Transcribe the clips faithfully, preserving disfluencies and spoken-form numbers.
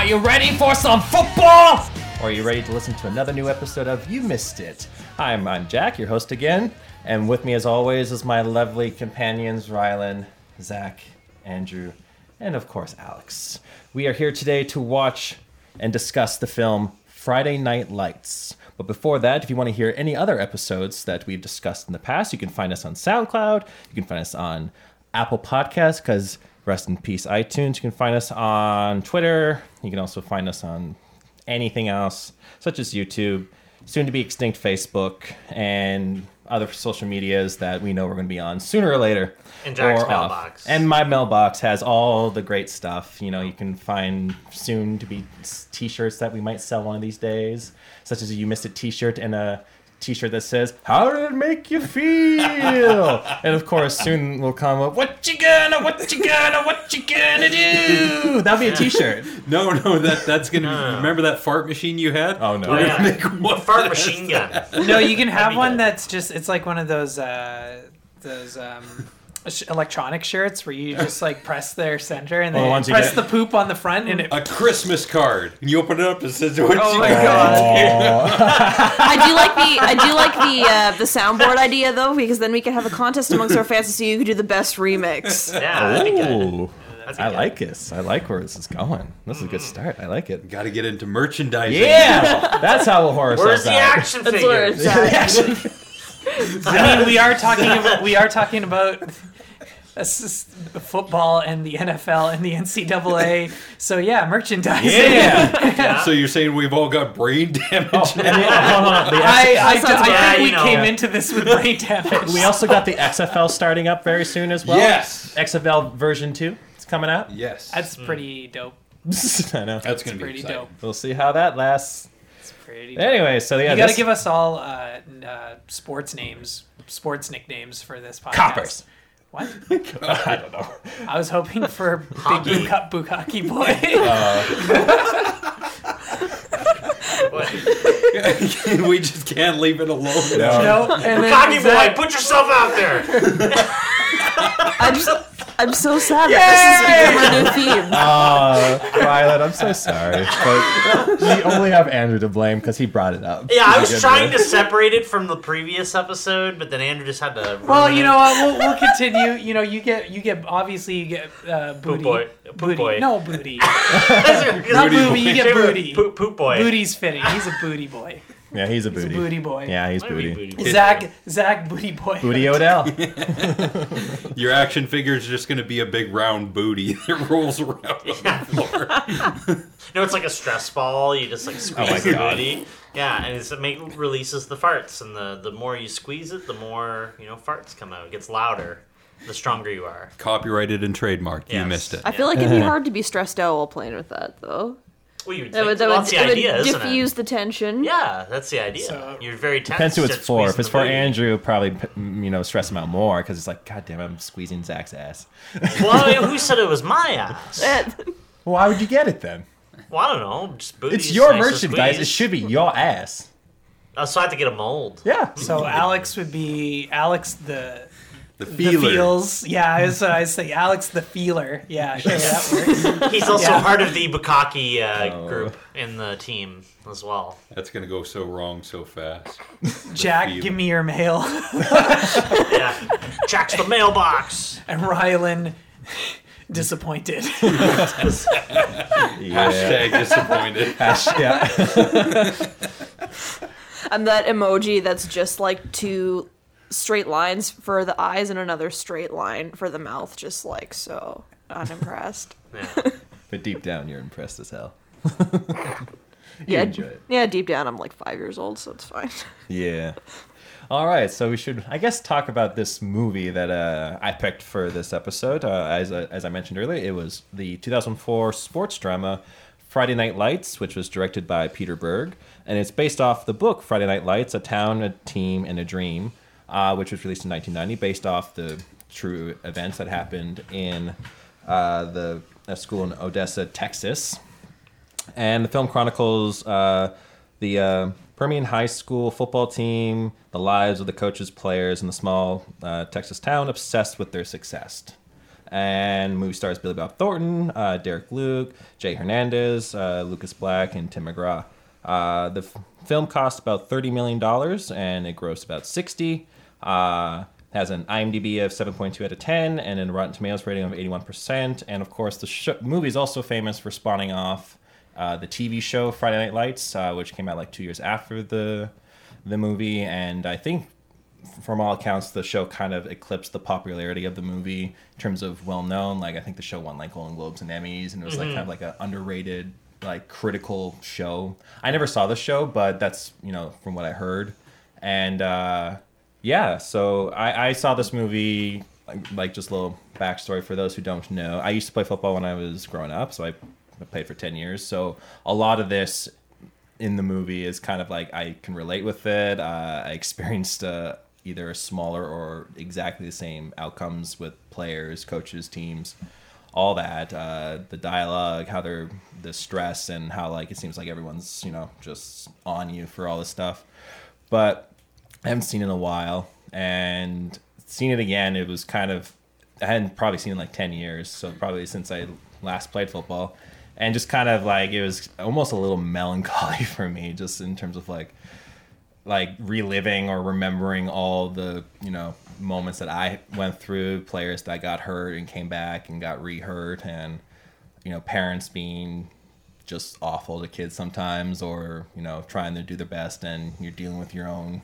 Are you ready for some football? Or are you ready to listen to another new episode of You Missed It? Hi, I'm, I'm Jack, your host again. And with me as always is my lovely companions, Rylan, Zach, Andrew, and of course, Alex. We are here today to watch and discuss the film Friday Night Lights. But before that, if you want to hear any other episodes that we've discussed in the past, you can find us on SoundCloud. You can find us on Apple Podcasts, because rest in peace, iTunes. You can find us on Twitter. You can also find us on anything else, such as YouTube, soon to be extinct Facebook, and other social medias that we know we're going to be on sooner or later. And Jack's or mailbox. Off. And my mailbox has all the great stuff. You know, you can find soon to be t-shirts that we might sell one of these days, such as a You Missed It t-shirt and a t-shirt that says, "How did it make you feel?" And of course, soon will come up, "What you gonna, what you gonna, what you gonna do?" That'll be a t-shirt. No, no, that that's gonna. No, no. Remember that fart machine you had? Oh no! Oh, yeah. Make one Fart machine gun. No, you can have be one good. that's just, it's like one of those, uh, those, um, sh- electronic shirts where you just like press their center and Oh, the then ones you press get- the poop on the front and it. A Christmas card, and you open it up and it says, "What Oh you my got?" God. I do like the I do like the uh, the soundboard idea though, because then we can have a contest amongst our fans to see who could do the best remix. Yeah, that'd be good. Ooh, That'd be I good. like this. I like where this is going. This is a good start. I like it. Got to get into merchandising. Yeah, that's how we'll horror Where's ourselves the out. action That's where figures? it's at. I mean, we are talking about, we are talking about assist- football and the N F L and the N C double A. So yeah, merchandising. Yeah. So you're saying we've all got brain damage? Oh, and the, hold on, the I, X- I, That sounds I about- think we you know. came into this with brain damage. we also got the X F L starting up very soon as well. Yes. X F L version two. It's coming out. Yes. That's pretty dope. I know. That's gonna be Pretty exciting. dope. We'll see how that lasts. It's pretty dope. Anyway, so yeah, you got to this- give us all uh, n- uh, sports names, sports nicknames for this podcast. Coppers. What? I don't know. I was hoping for Big Hockey. Buka- Bukaki Boy. We just can't leave it alone. No. no, and then Cocky boy, Zach- put yourself out there. I'm so, I'm so sad that this has become our new theme. Uh, Violet, I'm so sorry, but we only have Andrew to blame because he brought it up. Yeah, I was Good trying bit. to separate it from the previous episode, but then Andrew just had to. Well, ruin you it. know what? We'll, we'll continue. You know, you get, you get. Obviously, you get uh, booty. boy. Poop booty. boy. No booty. Not Not booty. You get booty. Poop, poop boy. Booty's fitting. He's a booty boy. Yeah, he's a He's a booty. booty boy. Yeah, he's Why are we booty. booty boy? Zach, Zach, booty boy. Booty Odell. Your action figure is just going to be a big round booty that rolls around on the floor. No, it's like a stress ball. You just like squeeze Oh my the God. booty. Yeah, and it's, it make, releases the farts, and the the more you squeeze it, the more you know farts come out. It gets louder, the stronger you are. Copyrighted and trademarked. You Yes. missed it. I feel like it'd be hard to be stressed out while playing with that though. Well, you would That think, would, that well, would, that's the it would idea, isn't diffuse it? the tension. Yeah, that's the idea. So- You're very tense. Depends who it's start for. If squeezing it's the for booty. Andrew, probably you know stress him out more because it's like, God damn, I'm squeezing Zach's ass. Well, I mean, who said it was my ass? Eh, Why would you get it then? Well, I don't know. Just booty. It's your nice to merchandise. It squeeze. should be your ass. Uh, so I have to get a mold. Yeah. So Alex would be Alex the The the feeler. feels. Yeah, I was I say Alex the feeler. Yeah, sure that works. He's also Yeah. part of the Bukaki uh, Oh. group in the team as well. That's going to go so wrong so fast. Jack, feeler. give me your mail. Yeah, Jack's the mailbox. And Rylan, disappointed. Yeah. Hashtag disappointed. Hash- yeah. and that emoji that's just like two straight lines for the eyes and another straight line for the mouth, just like so unimpressed. Yeah. But deep down, you're impressed as hell. You yeah, enjoy it. yeah. Deep down, I'm like five years old, so it's fine. Yeah. All right, so we should, I guess, talk about this movie that uh, I picked for this episode. Uh, as uh, as I mentioned earlier, it was the two thousand four sports drama Friday Night Lights, which was directed by Peter Berg, and it's based off the book Friday Night Lights: A Town, a Team, and a Dream, uh, which was released in nineteen ninety, based off the true events that happened in uh, the a school in Odessa, Texas. And the film chronicles uh, the uh, Permian High School football team, the lives of the coaches, players, and the small uh, Texas town obsessed with their success. And movie stars Billy Bob Thornton, uh, Derek Luke, Jay Hernandez, uh, Lucas Black, and Tim McGraw. Uh, the f- film cost about thirty million dollars, and it grossed about sixty. Uh, has an IMDb of seven point two out of ten, and a Rotten Tomatoes rating of eighty-one percent. And of course, the sh- movie is also famous for spawning off uh, the T V show Friday Night Lights, uh, which came out like two years after the the movie. And I think, from all accounts, the show kind of eclipsed the popularity of the movie in terms of well known. Like, I think the show won like Golden Globes and Emmys, and it was like kind of like an underrated, like, critical show. I never saw the show, but that's, you know, from what I heard. And uh, yeah, so I, I saw this movie, like, like just a little backstory for those who don't know. I used to play football when I was growing up, so I played for ten years. So a lot of this in the movie is kind of like I can relate with it. Uh, I experienced uh, either smaller or exactly the same outcomes with players, coaches, teams, all that. Uh, the dialogue, how they're the stress, and how like it seems like everyone's, you know, just on you for all this stuff. But I haven't seen it in a while, and seeing it again, it was kind of, I hadn't probably seen it in like ten years, so probably since I last played football. And just kind of like, it was almost a little melancholy for me, just in terms of like, like reliving or remembering all the, you know, moments that I went through, players that got hurt and came back and got re-hurt, and, you know, parents being just awful to kids sometimes, or, you know, trying to do their best, and you're dealing with your own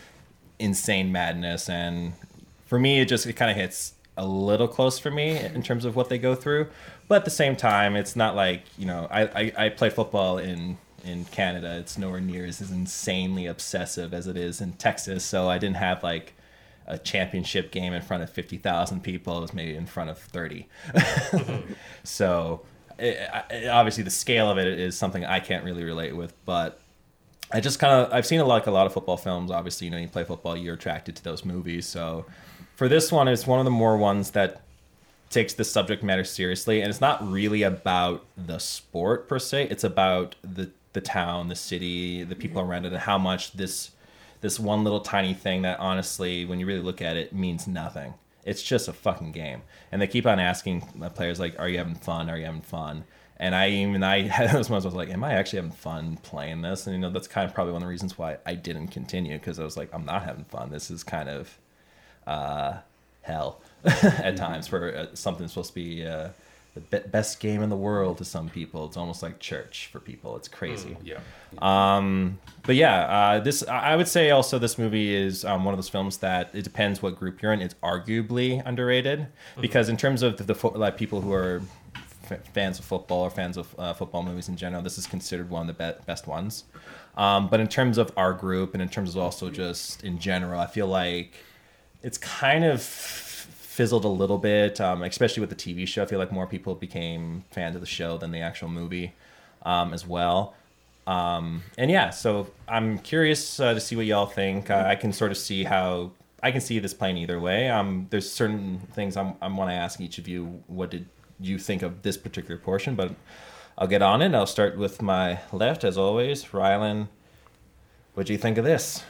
insane madness. And for me, it just, it kind of hits a little close for me in terms of what they go through. But at the same time, it's not like, you know, I, I, I played football in, in Canada. It's nowhere near as insanely obsessive as it is in Texas. So I didn't have like a championship game in front of fifty thousand people. It was maybe in front of thirty. Mm-hmm. So it, it, obviously the scale of it is something I can't really relate with. But I just kind of, I've seen a, like a lot of football films. Obviously, you know, you play football, you're attracted to those movies. So for this one, it's one of the more ones that takes the subject matter seriously, and it's not really about the sport per se. It's about the the town, the city, the people around it, and how much this this one little tiny thing that honestly, when you really look at it, means nothing. It's just a fucking game. And they keep on asking players like, "Are you having fun? Are you having fun?" And I even I had those moments. I was like, "Am I actually having fun playing this?" And you know, that's kind of probably one of the reasons why I didn't continue, because I was like, "I'm not having fun. This is kind of uh, hell." At times, for uh, something that's supposed to be uh, the be- best game in the world to some people. It's almost like church for people. It's crazy. Mm, yeah. Um, but yeah, uh, this I would say also this movie is um, one of those films that it depends what group you're in. It's arguably underrated, mm-hmm. because in terms of the, the fo- like people who are f- fans of football or fans of uh, football movies in general, this is considered one of the be- best ones. Um, but in terms of our group, and in terms of also just in general, I feel like it's kind of fizzled a little bit, um, especially with the T V show. I feel like more people became fans of the show than the actual movie um, as well. Um, and yeah, so I'm curious uh, to see what y'all think. Uh, I can sort of see how I can see this playing either way. Um, there's certain things I'm, I want to ask each of you. What did you think of this particular portion? But I'll get on it. I'll start with my left, as always. Rylan, what do you think of this?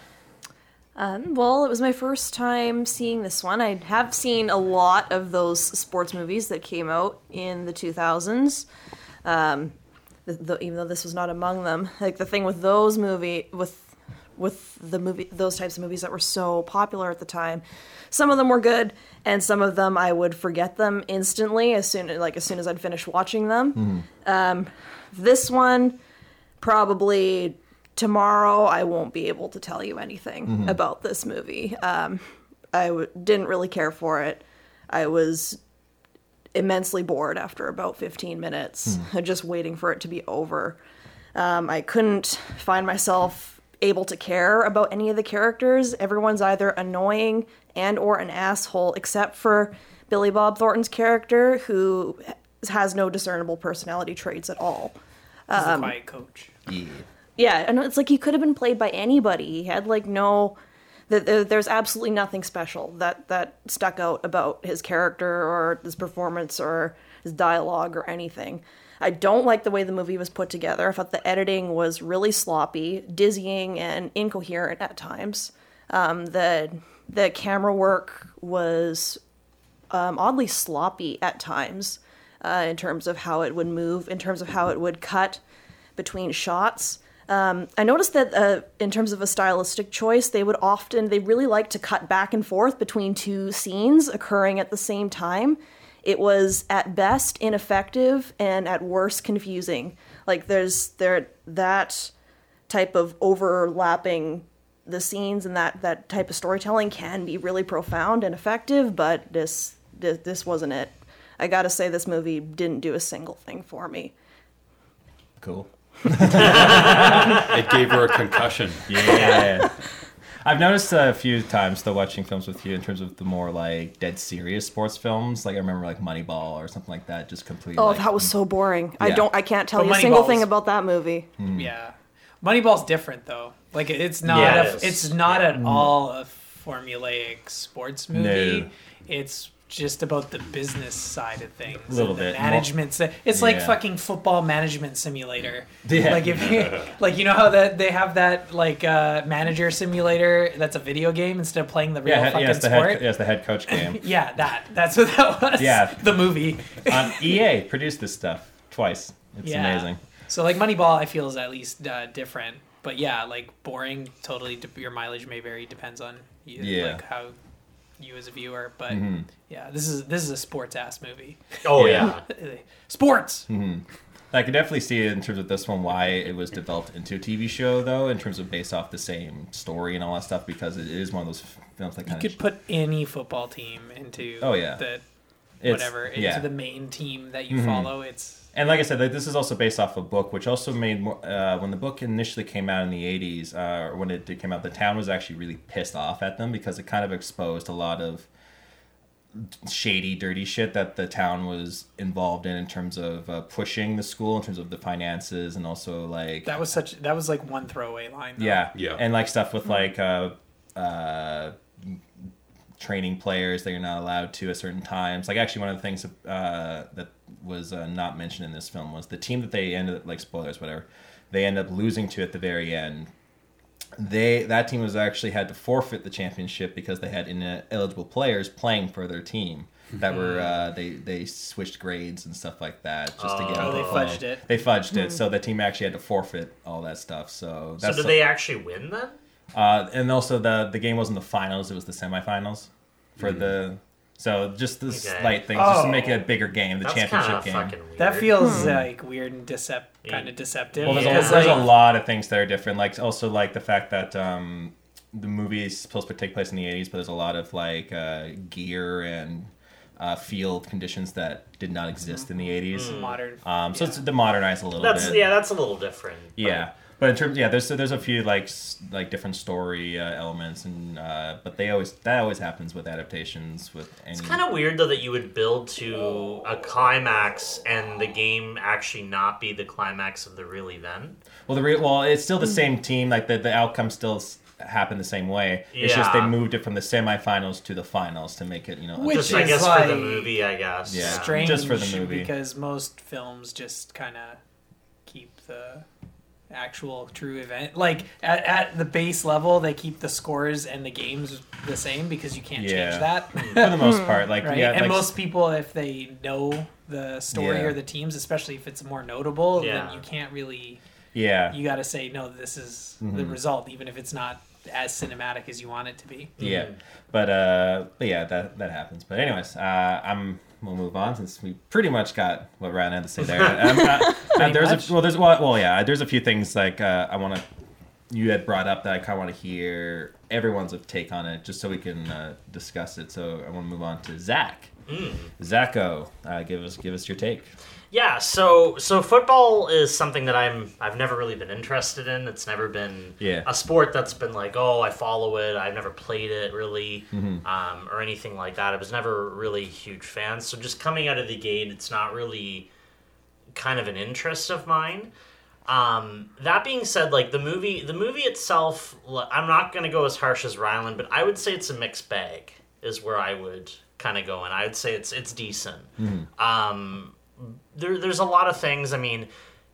Um, well, it was my first time seeing this one. I have seen a lot of those sports movies that came out in the two thousands, um, the, the, even though this was not among them. Like, the thing with those movie with with the movie, those types of movies that were so popular at the time, some of them were good, and some of them I would forget them instantly as soon like as soon as I'd finish watching them. Mm-hmm. Um, this one, probably. Tomorrow, I won't be able to tell you anything mm-hmm. about this movie. Um, I w- didn't really care for it. I was immensely bored after about fifteen minutes, mm. just waiting for it to be over. Um, I couldn't find myself able to care about any of the characters. Everyone's either annoying and or an asshole, except for Billy Bob Thornton's character, who has no discernible personality traits at all. He's um, a quiet coach. Yeah. Yeah, and it's like he could have been played by anybody. He had like no, there, there's absolutely nothing special that that stuck out about his character or his performance or his dialogue or anything. I don't like the way the movie was put together. I thought the editing was really sloppy, dizzying, and incoherent at times. Um, the the camera work was um, oddly sloppy at times uh, in terms of how it would move, in terms of how it would cut between shots. Um, I noticed that uh, in terms of a stylistic choice, they would often, they really like to cut back and forth between two scenes occurring at the same time. It was at best ineffective and at worst confusing. Like there's there that type of overlapping the scenes and that, that type of storytelling can be really profound and effective, but this this, this wasn't it. I gotta say this movie didn't do a single thing for me. Cool. It gave her a concussion. Yeah. I've noticed a few times though watching films with you in terms of the more like dead serious sports films. Like I remember like Moneyball or something like that. Just completely. Oh, like, that was so boring. I Yeah. don't. I can't tell But you a single Moneyball's- thing about that movie. Yeah, Moneyball's different though. Like it's not Yeah, a, it is. it's not at all a formulaic sports movie. No. It's just about the business side of things. A little and the bit. management. si- It's like Yeah. fucking football management simulator. Yeah. Like if you, like you know how that they have that like uh, manager simulator that's a video game instead of playing the real Yeah, fucking yeah, it's the sport. head, yeah, it's the head coach game. Yeah, that. That's what that was. Yeah. The movie. um, E A produced this stuff twice. It's Yeah. amazing. So like Moneyball, I feel is at least uh, different. But yeah, like boring. Totally, de- your mileage may vary. Depends on you, Yeah. like how you as a viewer. But Mhm. yeah, this is this is a sports ass movie. Oh Yeah. yeah. Sports. I can definitely see in terms of this one why it was developed into a T V show, though, in terms of based off the same story and all that stuff, because it is one of those films that You kind could of put any football team into Oh, yeah. the it's- whatever into yeah. the main team that you Mhm. follow. It's And like I said, like, this is also based off a book, which also made more. Uh, when the book initially came out in the eighties, uh, or when it did came out, the town was actually really pissed off at them because it kind of exposed a lot of shady, dirty shit that the town was involved in in terms of uh, pushing the school, in terms of the finances, and also like that was such that was like one throwaway line. Though. yeah, Yeah. and like stuff with like uh, uh, training players that you're not allowed to at certain times. Like actually, one of the things uh, that was uh, not mentioned in this film was the team that they ended up, like spoilers, whatever, they end up losing to at the very end. They that team was actually had to forfeit the championship because they had ineligible players playing for their team that were uh, they they switched grades and stuff like that just to get Oh, out they the fudged play. it. They fudged it, so the team actually had to forfeit all that stuff. So So that's did they actually win then? uh, and also the the game wasn't the finals; it was the semifinals for the. So just the Okay. slight things, just to Oh. make it a bigger game, the That's championship kind of game. fucking weird. That feels like weird and decep- kind of deceptive. Well, there's, Yeah. a, there's a like, lot of things that are different. Like also like the fact that um, the movie is supposed to take place in the eighties, but there's a lot of like uh, gear and uh, field conditions that did not exist in the eighties. modern. Um, so yeah. it's to modernize a little That's bit. yeah, that's a little different. but- Yeah, but in terms, yeah, there's there's a few like s- like different story uh, elements, and uh, but they always that always happens with adaptations with any. It's kind of weird though that you would build to a climax and the game actually not be the climax of the real event. well, the re- well, it's still the same team. Like the the outcome still s- happened the same way. It's just they Yeah. moved it from the semifinals to the finals to make it, you know. Which Just a- I is guess for like the movie, I guess. Yeah. Strange just for the movie. because most films just kind of keep the actual true event like at, at the base level they keep the scores and the games the same because you can't Yeah. change that for the most part, like right yeah, and like, most people if they know the story Yeah. or the teams especially if it's more notable Yeah. then you can't really yeah, you got to say no this is the Mm-hmm. result even if it's not as cinematic as you want it to be yeah, but uh, but yeah, that that happens. But anyways, uh, I'm we'll move on since we pretty much got what Ryan had to say there. um, uh, uh, there's much. a, well, there's well, well, yeah, there's a few things like uh, I want to you had brought up that I kind of want to hear everyone's take on it, just so we can uh, discuss it. So I want to move on to Zach. Mm. Zacho, uh, give us give us your take. Yeah, so so football is something that I'm I've never really been interested in. It's never been Yeah. a sport that's been like, oh, I follow it. I've never played it really, um, or anything like that. I was never really a huge fan. So just coming out of the gate, it's not really kind of an interest of mine. Um, that being said, like the movie, the movie itself, l- I'm not gonna go as harsh as Ryland, but I would say it's a mixed bag. Is where I would kind of go, and I would say it's it's decent. Um, there, there's a lot of things. I mean,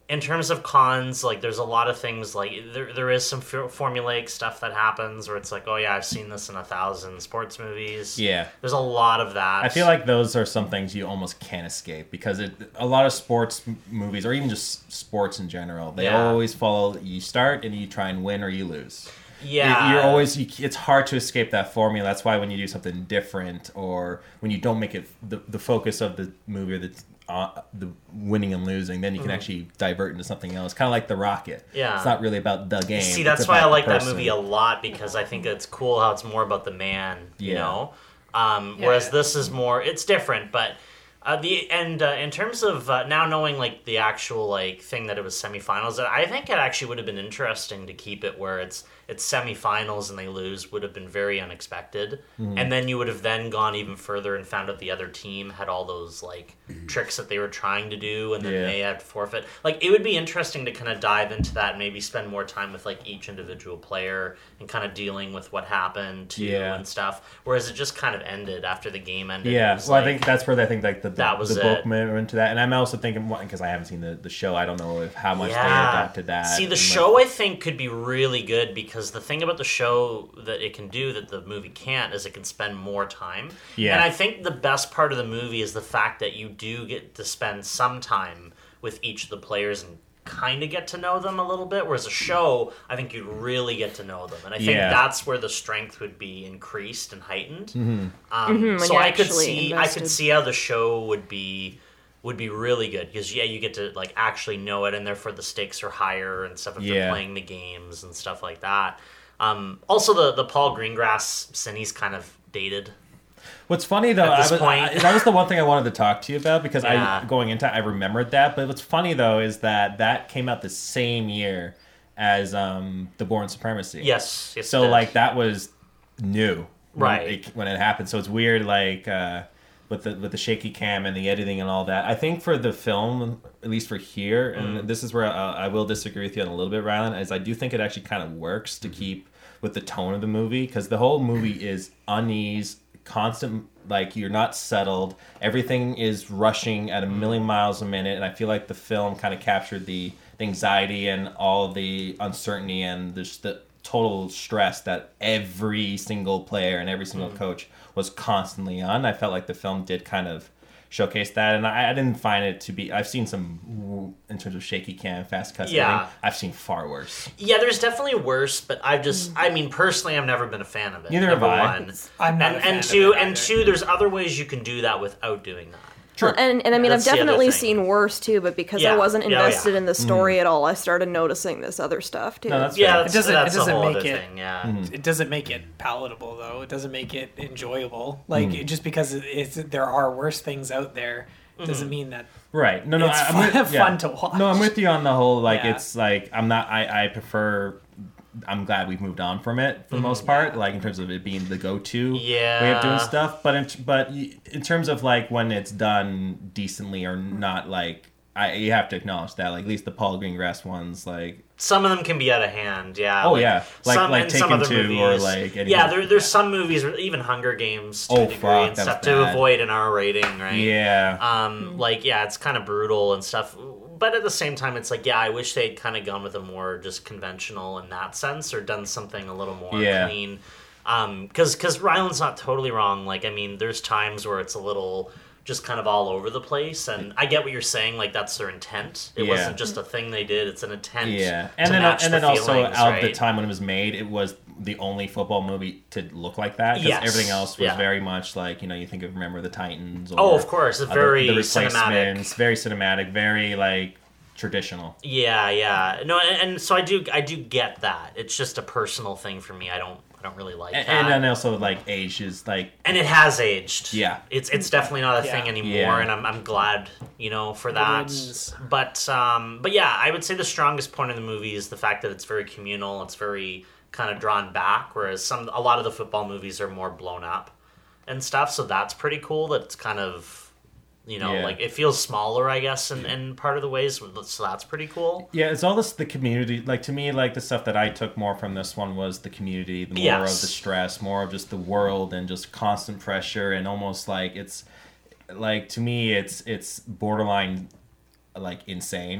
in terms of cons, like there's a lot of things like there there is some f- formulaic stuff that happens where it's like, oh yeah, I've seen this in a thousand sports movies. Yeah. There's a lot of that. I feel like those are some things you almost can't escape because it, a lot of sports m- movies, or even just sports in general, they Yeah. always follow. You start and you try and win or you lose. yeah, You're always. You, it's hard to escape that formula. That's why when you do something different, or when you don't make it the the focus of the movie or the uh, the winning and losing, then you can Mhm. actually divert into something else. Kind of like The Rocket. Yeah. It's not really about the game. See, it's that's why I about the like that person. movie a lot because I think it's cool how it's more about the man, you Yeah. know. Um, Yeah. Whereas this is more, it's different, but uh, the and uh, in terms of uh, now knowing like the actual like thing that it was semifinals, I think it actually would have been interesting to keep it where it's it's semifinals and they lose would have been very unexpected, Mm-hmm. and then you would have then gone even further and found out the other team had all those like tricks that they were trying to do, and then Yeah. they had to forfeit. Like it would be interesting to kind of dive into that and maybe spend more time with like each individual player and kind of dealing with what happened to Yeah. and stuff. Whereas it just kind of ended after the game ended. It Yeah, was well, like- I think that's where I think like the the, That was the book it. went into that, and I'm also thinking because I haven't seen the, the show, I don't know if how much they Yeah. adapted that. See, the and, like- show I think could be really good because the thing about the show that it can do that the movie can't is it can spend more time. Yeah. And I think the best part of the movie is the fact that you do get to spend some time with each of the players and kind of get to know them a little bit. Whereas a show, I think you'd really get to know them, and I think Yeah. that's where the strength would be increased and heightened. Mm-hmm. Um, Mhm, when so you're I could actually see, I invested. could see how the show would be would be really good because yeah, you get to like actually know it, and therefore the stakes are higher and stuff if Yeah. they're playing the games and stuff like that. Um, also, the the Paul Greengrass Cindy's kind of dated. What's funny though, At I this was, point. I, that was the one thing I wanted to talk to you about because Yeah. I going into it, I remembered that. But what's funny though is that that came out the same year as um, The Bourne Supremacy. Yes, yes. So it did. like that was new, when Right. It, when it happened. So it's weird, like uh, with the with the shaky cam and the editing and all that. I think for the film, at least for here, and Mm. this is where I, I will disagree with you on a little bit, Rylan, is I do think it actually kind of works to keep with the tone of the movie because the whole movie is unease, constant. Like you're not settled. Everything is rushing at a million miles a minute, and I feel like the film kind of captured the, the anxiety and all the uncertainty and just the total stress that every single player and every single coach was constantly on. I felt like the film did kind of showcase that, and I, I didn't find it to be. I've seen some in terms of shaky cam, fast cuts. Yeah. Editing, I've seen far worse. Yeah, there's definitely worse, but I've just, I mean, personally, I've never been a fan of it. Neither have number I. one. I'm not and a fan and of two, it and either. two, there's other ways you can do that without doing that. True. Well, and, and I mean, That's I've the other definitely thing. seen worse too, but because Yeah. I wasn't Yeah, oh, yeah. invested in the story at all, I started noticing this other stuff too. No, that's Yeah, fair. that's, It doesn't- that's it doesn't a whole make other it- thing. Yeah. Mm-hmm. It doesn't make it palatable though. It doesn't make it enjoyable. Like Mm. just because it- it's there are worse things out there Mm-hmm. doesn't mean that Right. No, no, It's I- I'm fun- with, yeah. fun to watch. No, I'm with you on the whole. Like, Yeah. it's like I'm not. I I prefer. I'm glad we've moved on from it for the most part. Like in terms of it being the go-to way of doing Yeah. stuff. But in, but y- in terms of like when it's done decently or not, like I you have to acknowledge that. Like at least the Paul Greengrass ones, like Some of them can be out of hand, yeah. Oh, yeah. Like- like and some Taken other two or, movies- like, any- yeah. There, there's some movies, or even Hunger Games, to Oh, a degree fuck, and that stuff was to bad. avoid an R rating, right? yeah. Um, like yeah, it's kind of brutal and stuff. But at the same time, it's like yeah, I wish they'd kind of gone with a more just conventional in that sense, or done something a little more Yeah. clean. Um, because because Ryland's not totally wrong. Like I mean, there's times where it's a little just kind of all over the place, and I get what you're saying. Like that's their intent. It Yeah. wasn't just a thing they did. It's an intent. Yeah, to and then match and the then also feelings, out right? the time when it was made, it was the only football movie to look like that because Yes, everything else was yeah. very much like you know you think of Remember the Titans. Or, Oh, of course, it's uh, very the, the cinematic. replacements, very cinematic, very like traditional. Yeah, yeah. No, and, and so I do, I do get that. It's just a personal thing for me. I don't, I don't really like And, that. and then also like age is like And it has aged. Yeah. it's it's definitely not a Yeah. thing anymore, Yeah. and I'm I'm glad you know for that. is. But um, but yeah, I would say the strongest point of the movie is the fact that it's very communal. It's very kind of drawn back, whereas some a lot of the football movies are more blown up and stuff. So that's pretty cool. That it's kind of you know Yeah. like it feels smaller, I guess, in, in part of the ways. So that's pretty cool. yeah, it's all this the community. Like to me, like the stuff that I took more from this one was the community, the more Yes. of the stress, more of just the world and just constant pressure and almost like it's like to me it's it's borderline like insane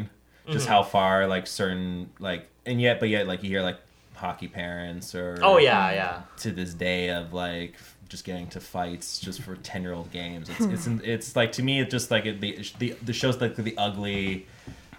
just Mm-hmm. how far like certain like and yet but yet like you hear like hockey parents or Oh yeah, yeah. to this day of like just getting to fights just for ten year old games. It's it's it's like to me it just like it, the the the show's like the ugly,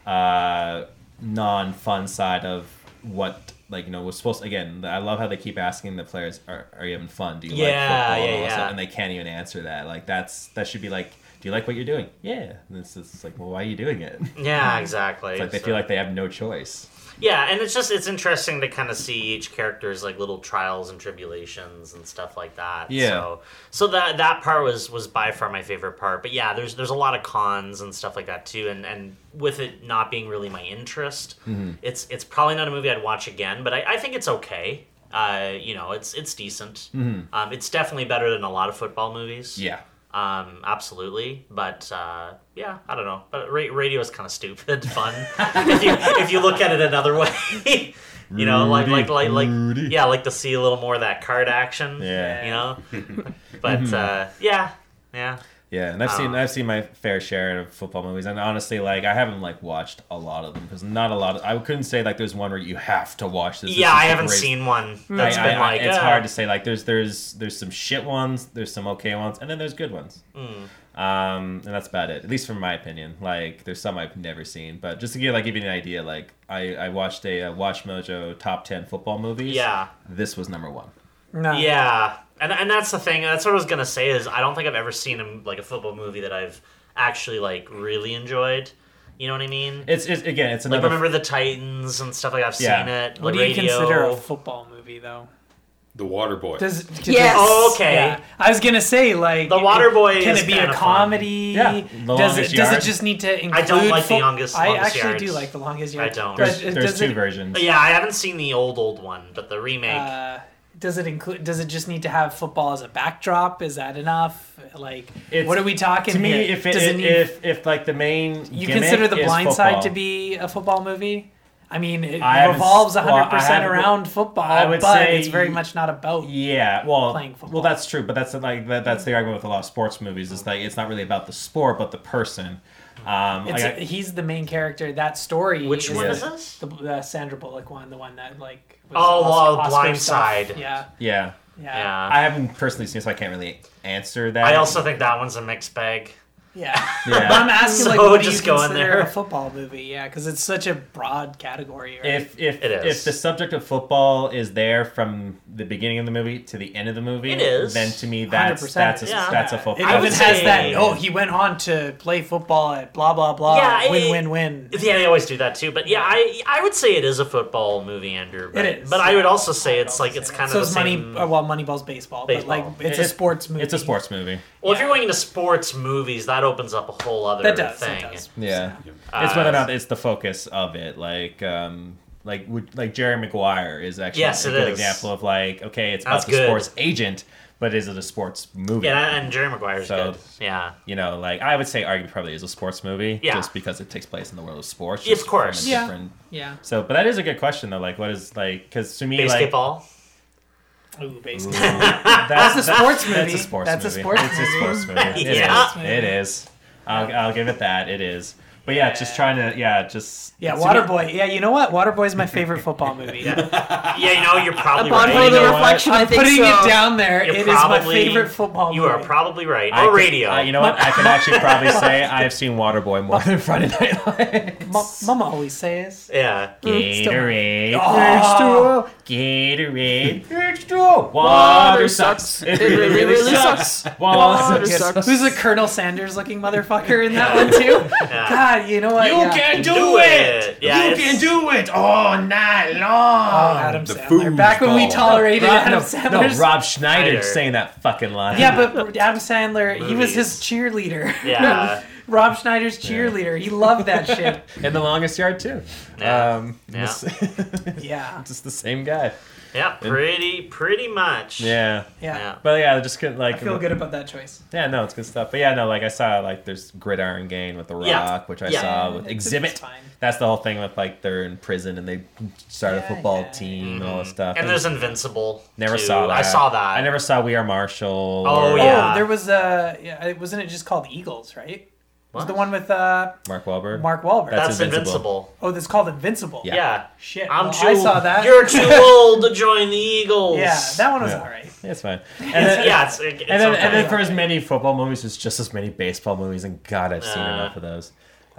uh, non fun side of what like you know was supposed. Again, I love how they keep asking the players, "Are are you having fun? Do you like Yeah, football?" yeah, and all that yeah. stuff, and they can't even answer that. Like that's that should be like, "Do you like what you're doing?" Yeah. And it's it's like, well, why are you doing it? It's Yeah, exactly. like they So- feel like they have no choice. Yeah, and it's just it's interesting to kind of see each character's like little trials and tribulations and stuff like that. Yeah. So so that that part was was by far my favorite part. But yeah, there's there's a lot of cons and stuff like that too. And and with it not being really my interest, Mm-hmm. it's it's probably not a movie I'd watch again. But I, I think it's okay. Uh, you know, it's it's decent. Um, it's definitely better than a lot of football movies. Yeah. Um, absolutely, but uh, yeah, I don't know. But ra- radio is kind of stupid fun if you if you look at it another way. You know, like like like like Rudy. yeah, like to see a little more of that card action. Yeah. You know, but uh, yeah, yeah. Yeah, and I've seen Um, I've seen my fair share of football movies, and honestly, like I haven't like watched a lot of them because not a lot. Of, I couldn't say like there's one where you have to watch this. This Yeah, is I the haven't greatest- seen one I, that's I- been I- like it's uh, hard to say. Like there's there's there's some shit ones, there's some okay ones, and then there's good ones. Mm. Um, and that's about it, at least from my opinion. Like there's some I've never seen, but just to give like give you an idea, like I I watched a, uh Watch Mojo top ten football movies. Yeah. This was number one. No. Yeah, and and that's the thing. That's what I was gonna say is I don't think I've ever seen a, like a football movie that I've actually like really enjoyed. You know what I mean? It's, it's again, it's Like another. remember the Titans and stuff like that. I've Yeah. seen it. What the do you radio. consider a football movie, though? The Waterboy. Does, does Yes. Oh, okay. Yeah. I was gonna say like The it- Waterboy Can is it be a kinda fun. comedy? Yeah. The Does Longest it does Yard. it just need to include? I don't like the fo- Longest- I Longest actually Yards. do like the longest yard. I don't. there's But there's does two it- versions. Yeah, I haven't seen the old old one, but the remake. Uh, does it include? Does it just need to have football as a backdrop? Is that enough? Like, It's- what are we talking To me, here? if it, does it if, need, if if like the main you gimmick consider The is Blind football, Side to be a football movie? I mean, it I haven't revolves s- one hundred well, I percent haven't- around football, I would but say it's very much not about. Yeah, well, playing football. well, that's true, but that's like that, that's the argument with a lot of sports movies. Is like it's not really about the sport, but the person. Um, It's, I got- he's the main character. That story. Which one Yeah. is this? The, the Sandra Bullock one, the one that like. Was Oh, Oscar- uh, Oscar Blind stuff. Side. Yeah, yeah, yeah, Yeah. I haven't personally seen, so I can't really answer that. I also think that one's a mixed bag. yeah. Yeah. But I'm asking So like, what do you just go in consider there. a football movie? Yeah, because it's such a broad category. Right? If if It is. if the subject of football is there from the beginning of the movie to the end of the movie, It is. then to me one hundred that's percent. that's a, Yeah. that's a it football. I even would has say- that. Oh, he went on to play football at blah blah blah. Yeah, win it- win win. Yeah, they always do that too. But yeah, I I would say it is a football movie, Andrew. But, It is. But I would also say I would it's also like say it's that. kind so of the it's money. same. uh, Well, Moneyball's baseball, Baseball. but like it's a It- sports movie. It's a sports movie. Well, if yeah. you're going into sports movies, that opens up a whole other That does. thing. That does. Yeah, Uh, it's whether or not it's the focus of it. Like, um, like would- like Jerry Maguire is actually Yes, a it good is. example of like, okay, it's That's about the good. sports agent, but is it a sports movie? Yeah, and Jerry Maguire's So- good. Yeah. You know, like I would say, arguably probably is a sports movie, Yeah. just because it takes place in the world of sports. Yeah, of just course. from a Yeah. different- Yeah. So, but that is a good question though. Like, what is like? Because to me, Basketball. Ooh, like, baseball. that's, That's a sports That's movie. a sports That's a movie. sports It's a sports movie. It is. Yeah. It is. I'll, I'll give it that. It is. But yeah, just trying to yeah, just Yeah, to me- Waterboy. Yeah, you know what? Waterboy's my favorite football movie. Yeah, you know, you're probably Upon right. further You know what? reflection, I I'm think putting so. it down there. You're It is my probably- favorite football You movie. are probably right. I Or could- radio. uh, you know what? I can actually probably say I've seen Waterboy more than Friday Night Lights. Ma- Mama always says. yeah. Gatorade, Oh. H two O, Gatorade, H two O. Water sucks. It really, really sucks. Water Good. sucks. Who's a Colonel Sanders looking motherfucker in that one too? Yeah. God, you know what? You yeah. can do, Do it. it. Yeah, you it's- can do it all night Oh, long. Adam the Sandler. Back when we foosball. tolerated Rob, Adam no, Sandler. no, Rob Schneider Schneider. saying that fucking line. Yeah, but Adam Sandler, he was his Movies. cheerleader. Yeah. Rob Schneider's cheerleader. He loved that shit. in The Longest Yard too. Yeah. Um, Yeah. this- Yeah. just the same guy. Yeah, pretty pretty much. Yeah. Yeah. Yeah. But yeah, just couldn't like. I feel good about that choice. Yeah, no, it's good stuff. But yeah, no, like I saw like there's Gridiron Gang with The Rock, Yeah. which I Yeah. saw with It's- Exhibit. it's fine. That's the whole thing with like they're in prison and they start a Yeah, football yeah. team and all this stuff. And there's Invincible. never too. saw that. I saw that. I never saw We Are Marshall. Oh, or- yeah. Oh, there was uh yeah, wasn't it just called Eagles, right? It's the one with uh, Mark Wahlberg. Mark Wahlberg. That's That's Invincible. Invincible. Oh, that's called Invincible. Yeah. Yeah. Shit. I'm well, too. I saw that. You're too old to join the Eagles. Yeah, that one was Yeah. all right. Yeah, it's fine. And then, yeah, it's, it's and then, okay. and then for as many football movies, there's just as many baseball movies, and God, I've seen Uh, enough of those.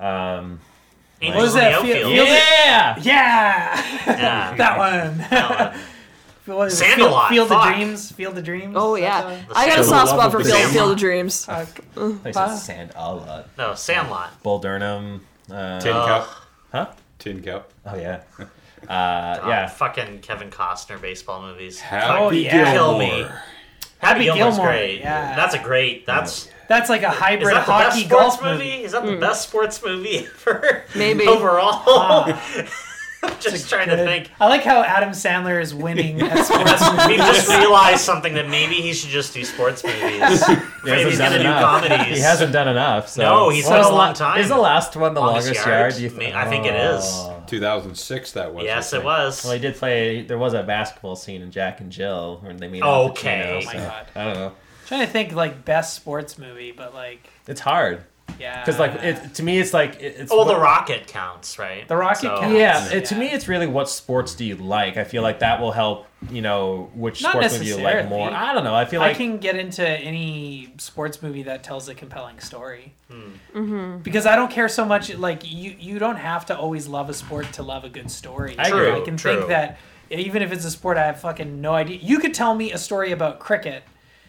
Um, Angels What was in the that? Field- outfield. Field- yeah. Yeah. Yeah, that one. That one. What is it? Sandalot, Field, Field fuck. of Dreams. Field of Dreams. Oh Is yeah, that I got a Sandlot. soft spot for The Field, Sandlot. Field of Dreams. the- uh, I Huh? said Sand a lot. No, Sandlot. Bull Durham. Uh, Tin Ugh. Cup. huh? Tin Cup. Oh yeah. Uh, God, yeah. Fucking Kevin Costner baseball movies. Happy Oh, yeah. Kill Gilmore. me. Happy Happy Gilmore's Gilmore, great. yeah. That's a great. That's That's like a is hybrid that the hockey best sports golf movie? movie. Is that the best sports movie ever? Maybe. overall. Ah, I'm just trying to good. think. I like how Adam Sandler is winning at sports We movies. just realized something that maybe he should just do sports movies. He Maybe hasn't he's done gonna do enough. comedies. He hasn't done enough. So. No, he's What done was a the long la- time. Is the last one the Longest longest, Yard? yard? Do you May- I think it is. two thousand six, that was. Yes, I it think. was. Well, he did play. There was a basketball scene in Jack and Jill when they meet. Al Okay. Pacino, Oh my so, God. I don't know. trying to think like best sports movie, but like It's hard yeah, because, like, it to me, it's like it, it's. Oh, what- the Rocket counts, right? The Rocket So- counts. Yeah, it, to Yeah. me, it's really what sports do you like. I feel like that will help. You know, which Not sports movie you like necessarily. more. I don't know. I feel I like can get into any sports movie that tells a compelling story. Hmm. Because I don't care so much. Like you, you don't have to always love a sport to love a good story. I agree. I can True. think that even if it's a sport I have fucking no idea. You could tell me a story about cricket,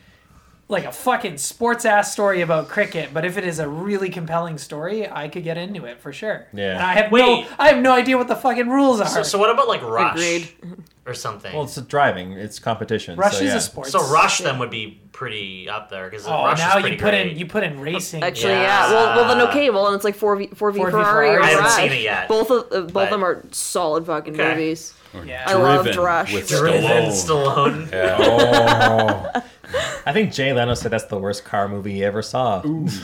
like a fucking sports ass story about cricket, but if it is a really compelling story, I could get into it for sure. Yeah. And I have Wait. no, I have no idea what the fucking rules are. So, so what about like Rush Agreed. or something? well, it's driving. It's competition. Rush so, is yeah. a sport. so Rush then would be pretty up there because Oh, Rush now is pretty you put great. in you put in racing. Actually, Yeah. yeah. Well, well, then okay. Well, then it's like four v four v four v Ferrari or Ferrari. I haven't Rush. seen it yet, Both of uh, both but- of them are solid fucking Okay. movies. Or Yeah. I loved Driven Rush. with Driven Stallone. Stallone. Yeah. Oh. I think Jay Leno said that's the worst car movie he ever saw,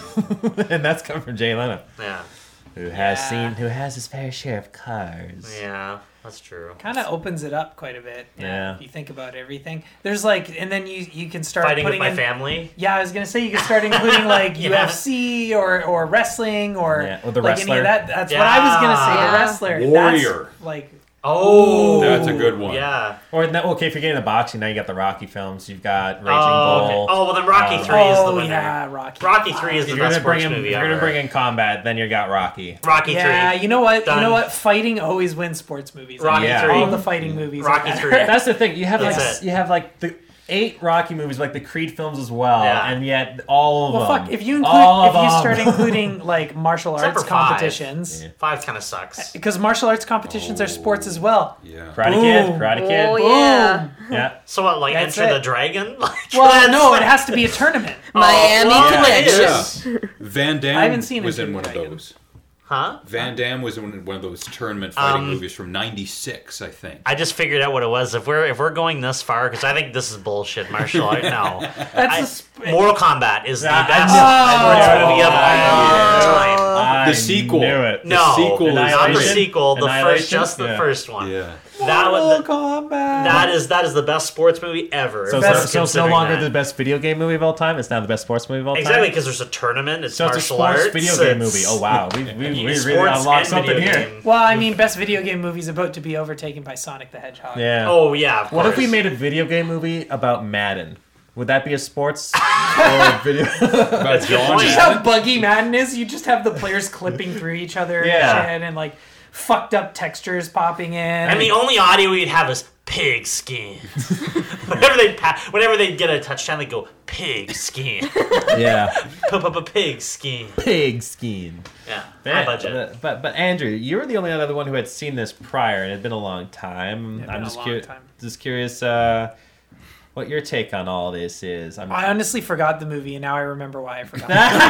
and that's come from Jay Leno, Yeah, who has Yeah. seen, who has his fair share of cars. yeah, that's true. Kind of opens it up quite a bit. Yeah. If you think about everything, there's like, and then you you can start Fighting with putting my in. family. Yeah, I was gonna say you can start including like Yeah. U F C or or wrestling or Yeah, or the like any wrestler. of that. That's what I was gonna say. Yeah. The wrestler. Warrior. That's, like Oh, That's a good one. Yeah. Or no, okay, if you're getting the boxing, now you got the Rocky films. You've got Raging Oh, okay. Bull. oh, well then Rocky Um, three is the oh winner. yeah, Rocky. Rocky three is If the you're best gonna bring sports in, movie if you're ever. gonna bring in combat, then you got Rocky. Rocky Yeah, three. you know what? Done. You know what? Fighting always wins sports movies. Rocky Yeah. three. All the fighting movies. are Rocky better. three. That's the thing. You have That's like it. you have like the eight Rocky movies, like the Creed films as well, Yeah. and yet all of Well, them. fuck. If you all include, if of you them. start including like martial Except arts for five. competitions, Yeah. Five kind of sucks. because martial arts competitions are sports as well. Yeah. Karate Kid, Boom. Karate Kid. Oh yeah. Yeah. So what, like That's Enter it. the Dragon? Like, Well, that's no, like- it has to be a tournament. Miami well, yeah, Connection. yeah. Yeah. Van Damme I haven't seen was Enter in the one of Dragon. those. Huh? Van Damme was in one of those tournament fighting Um, movies from ninety-six, I think. I just figured out what it was. If we're if we're going this far, because I think this is bullshit. Martial art, no. That's I- a sp- Mortal Kombat is the Yeah, I best know. sports Oh, movie of all time. I The sequel. knew it. The No, sequel is not the Annihilation? sequel. The first, Annihilation? just the Yeah. first one. Yeah. That Mortal was Kombat. that is that is the best sports movie ever. So, if so, we're so it's no considering longer that. the best video game movie of all time. It's now the best sports movie of all time. Exactly, because there's a tournament. It's So it's a martial sports arts. video game it's- movie. Oh wow, we we, we really sports unlocked and something video here. game. Well, I mean, best video game movie is about to be overtaken by Sonic the Hedgehog. Yeah. Oh yeah. Of What if we course. made a video game movie about Madden? Would that be a sports or a video? About a good John point. Just how buggy Madden is. You just have the players clipping through each other Yeah. and shit, and like fucked up textures popping in. And the only audio we'd have is pig skin. whenever they pa- whenever they get a touchdown, they go pig skin. yeah, Pop up a pig skin. pig skin. Yeah, Yeah, high budget. But, but but Andrew, you were the only other one who had seen this prior, and it had been a long time. It had I'm been a just long curious. time. Just curious. Uh, what your take on all this is? I'm. I honestly forgot the movie, and now I remember why I forgot.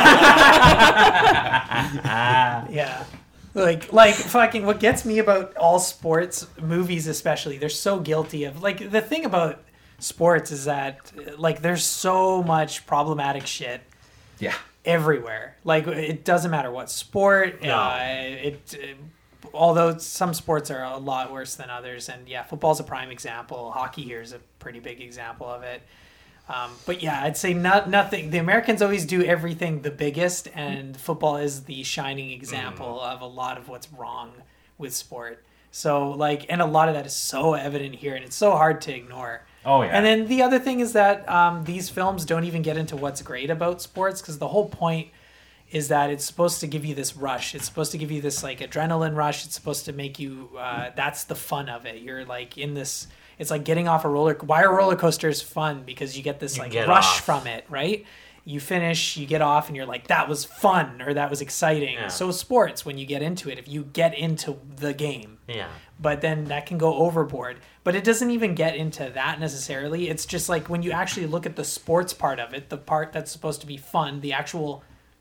Yeah. Like, like fucking. What gets me about all sports movies, especially, they're so guilty of. Like, the thing about sports is that, like, there's so much problematic shit yeah. everywhere. Like, it doesn't matter what sport. No. Uh, it. Although some sports are a lot worse than others, and yeah, football's a prime example. Hockey here is a pretty big example of it. Um, but yeah, I'd say not nothing. The Americans always do everything the biggest, and football is the shining example mm. of a lot of what's wrong with sport. So like, and a lot of that is so evident here, and it's so hard to ignore. Oh yeah. And then the other thing is that um, these films don't even get into what's great about sports, because the whole point is that it's supposed to give you this rush. It's supposed to give you this like adrenaline rush. It's supposed to make you. Uh, that's the fun of it. You're like in this. It's like getting off a roller. Why are roller coasters fun? Because you get this you like get rush off. from it, right? You finish, you get off, and you're like, that was fun, or that was exciting. Yeah. So sports, when you get into it, if you get into the game, Yeah. but then that can go overboard. But it doesn't even get into that necessarily. It's just like when you actually look at the sports part of it, the part that's supposed to be fun, the actual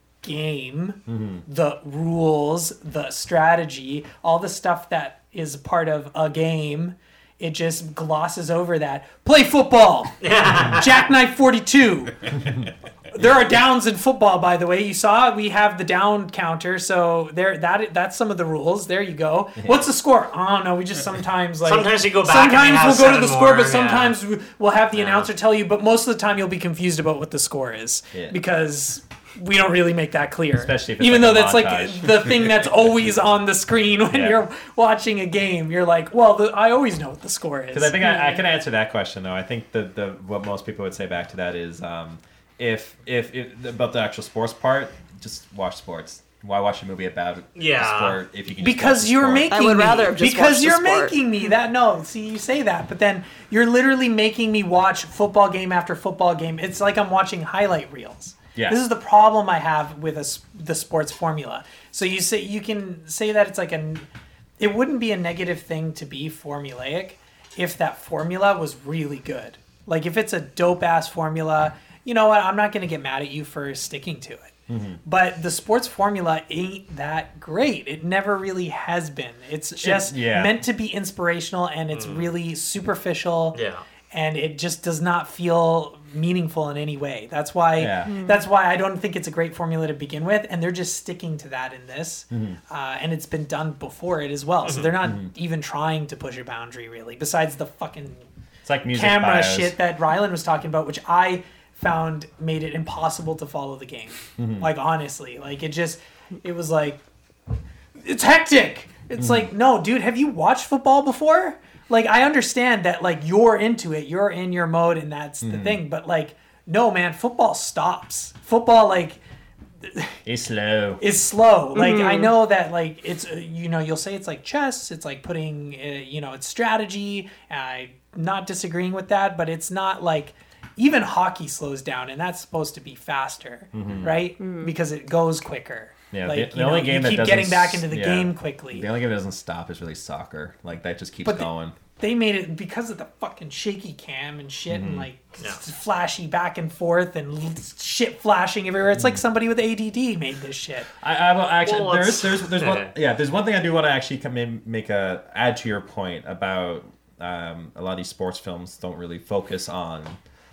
game, mm-hmm. the rules, the strategy, all the stuff that is part of a game. It just glosses over that. Play football. Jackknife forty-two. There are downs in football, by the way. You saw we have the down counter, so there that that's some of the rules. There you go. What's the score? I don't know. We just sometimes like sometimes you go back. Sometimes and we'll go to the score, more, but sometimes yeah. we'll have the yeah. announcer tell you. But most of the time, you'll be confused about what the score is yeah. because we don't really make that clear. Especially if it's even like though a that's montage. like the thing that's always on the screen when Yeah. you're watching a game. You're like, well, the, I always know what the score is. Because I think I, I can answer that question though. I think the the what most people would say back to that is um, if, if if about the actual sports part, just watch sports. Why watch a movie about Yeah. sport if you can just because watch the you're sport? making I would me, rather have just because watched the you're sport. making me that no see you say that but then you're literally making me watch football game after football game. It's like I'm watching highlight reels. Yeah. This is the problem I have with a, s- the sports formula. So you say you can say that it's like a it wouldn't be a negative thing to be formulaic if that formula was really good. Like if it's a dope ass formula, you know what, I'm not going to get mad at you for sticking to it. Mm-hmm. But the sports formula ain't that great. It never really has been. It's just yeah. meant to be inspirational, and it's mm. really superficial. Yeah. And it just does not feel meaningful in any way. That's why. Yeah. Mm. That's why I don't think it's a great formula to begin with. And they're just sticking to that in this, mm-hmm. uh, and it's been done before it as well. So they're not mm-hmm. even trying to push a boundary really. Besides the fucking it's like music camera bios. shit that Rylan was talking about, which I found made it impossible to follow the game. Mm-hmm. Like honestly, like it just, it was like, it's hectic. It's mm-hmm. like, no, dude, have you watched football before? Like I understand that like you're into it, you're in your mode, and that's mm-hmm. the thing. But like, no, man, football stops. Football like is slow. Is slow. Like mm-hmm. I know that like it's uh, you know you'll say it's like chess. It's like putting uh, you know it's strategy. I'm not disagreeing with that, but it's not like. Even hockey slows down, and that's supposed to be faster, mm-hmm. right? Mm-hmm. Because it goes quicker. Yeah, like, the, the you only know, game you that keep doesn't getting back into the yeah, game quickly. The only game that doesn't stop is really soccer. Like that just keeps but going. They, they made it because of the fucking shaky cam and shit, mm-hmm. and like yeah. flashy back and forth and shit flashing everywhere. It's mm-hmm. like somebody with A D D made this shit. I, I will actually. Well, there's there's there's one. Yeah, there's one thing I do want to actually come in, make a add to your point about um, a lot of these sports films don't really focus on.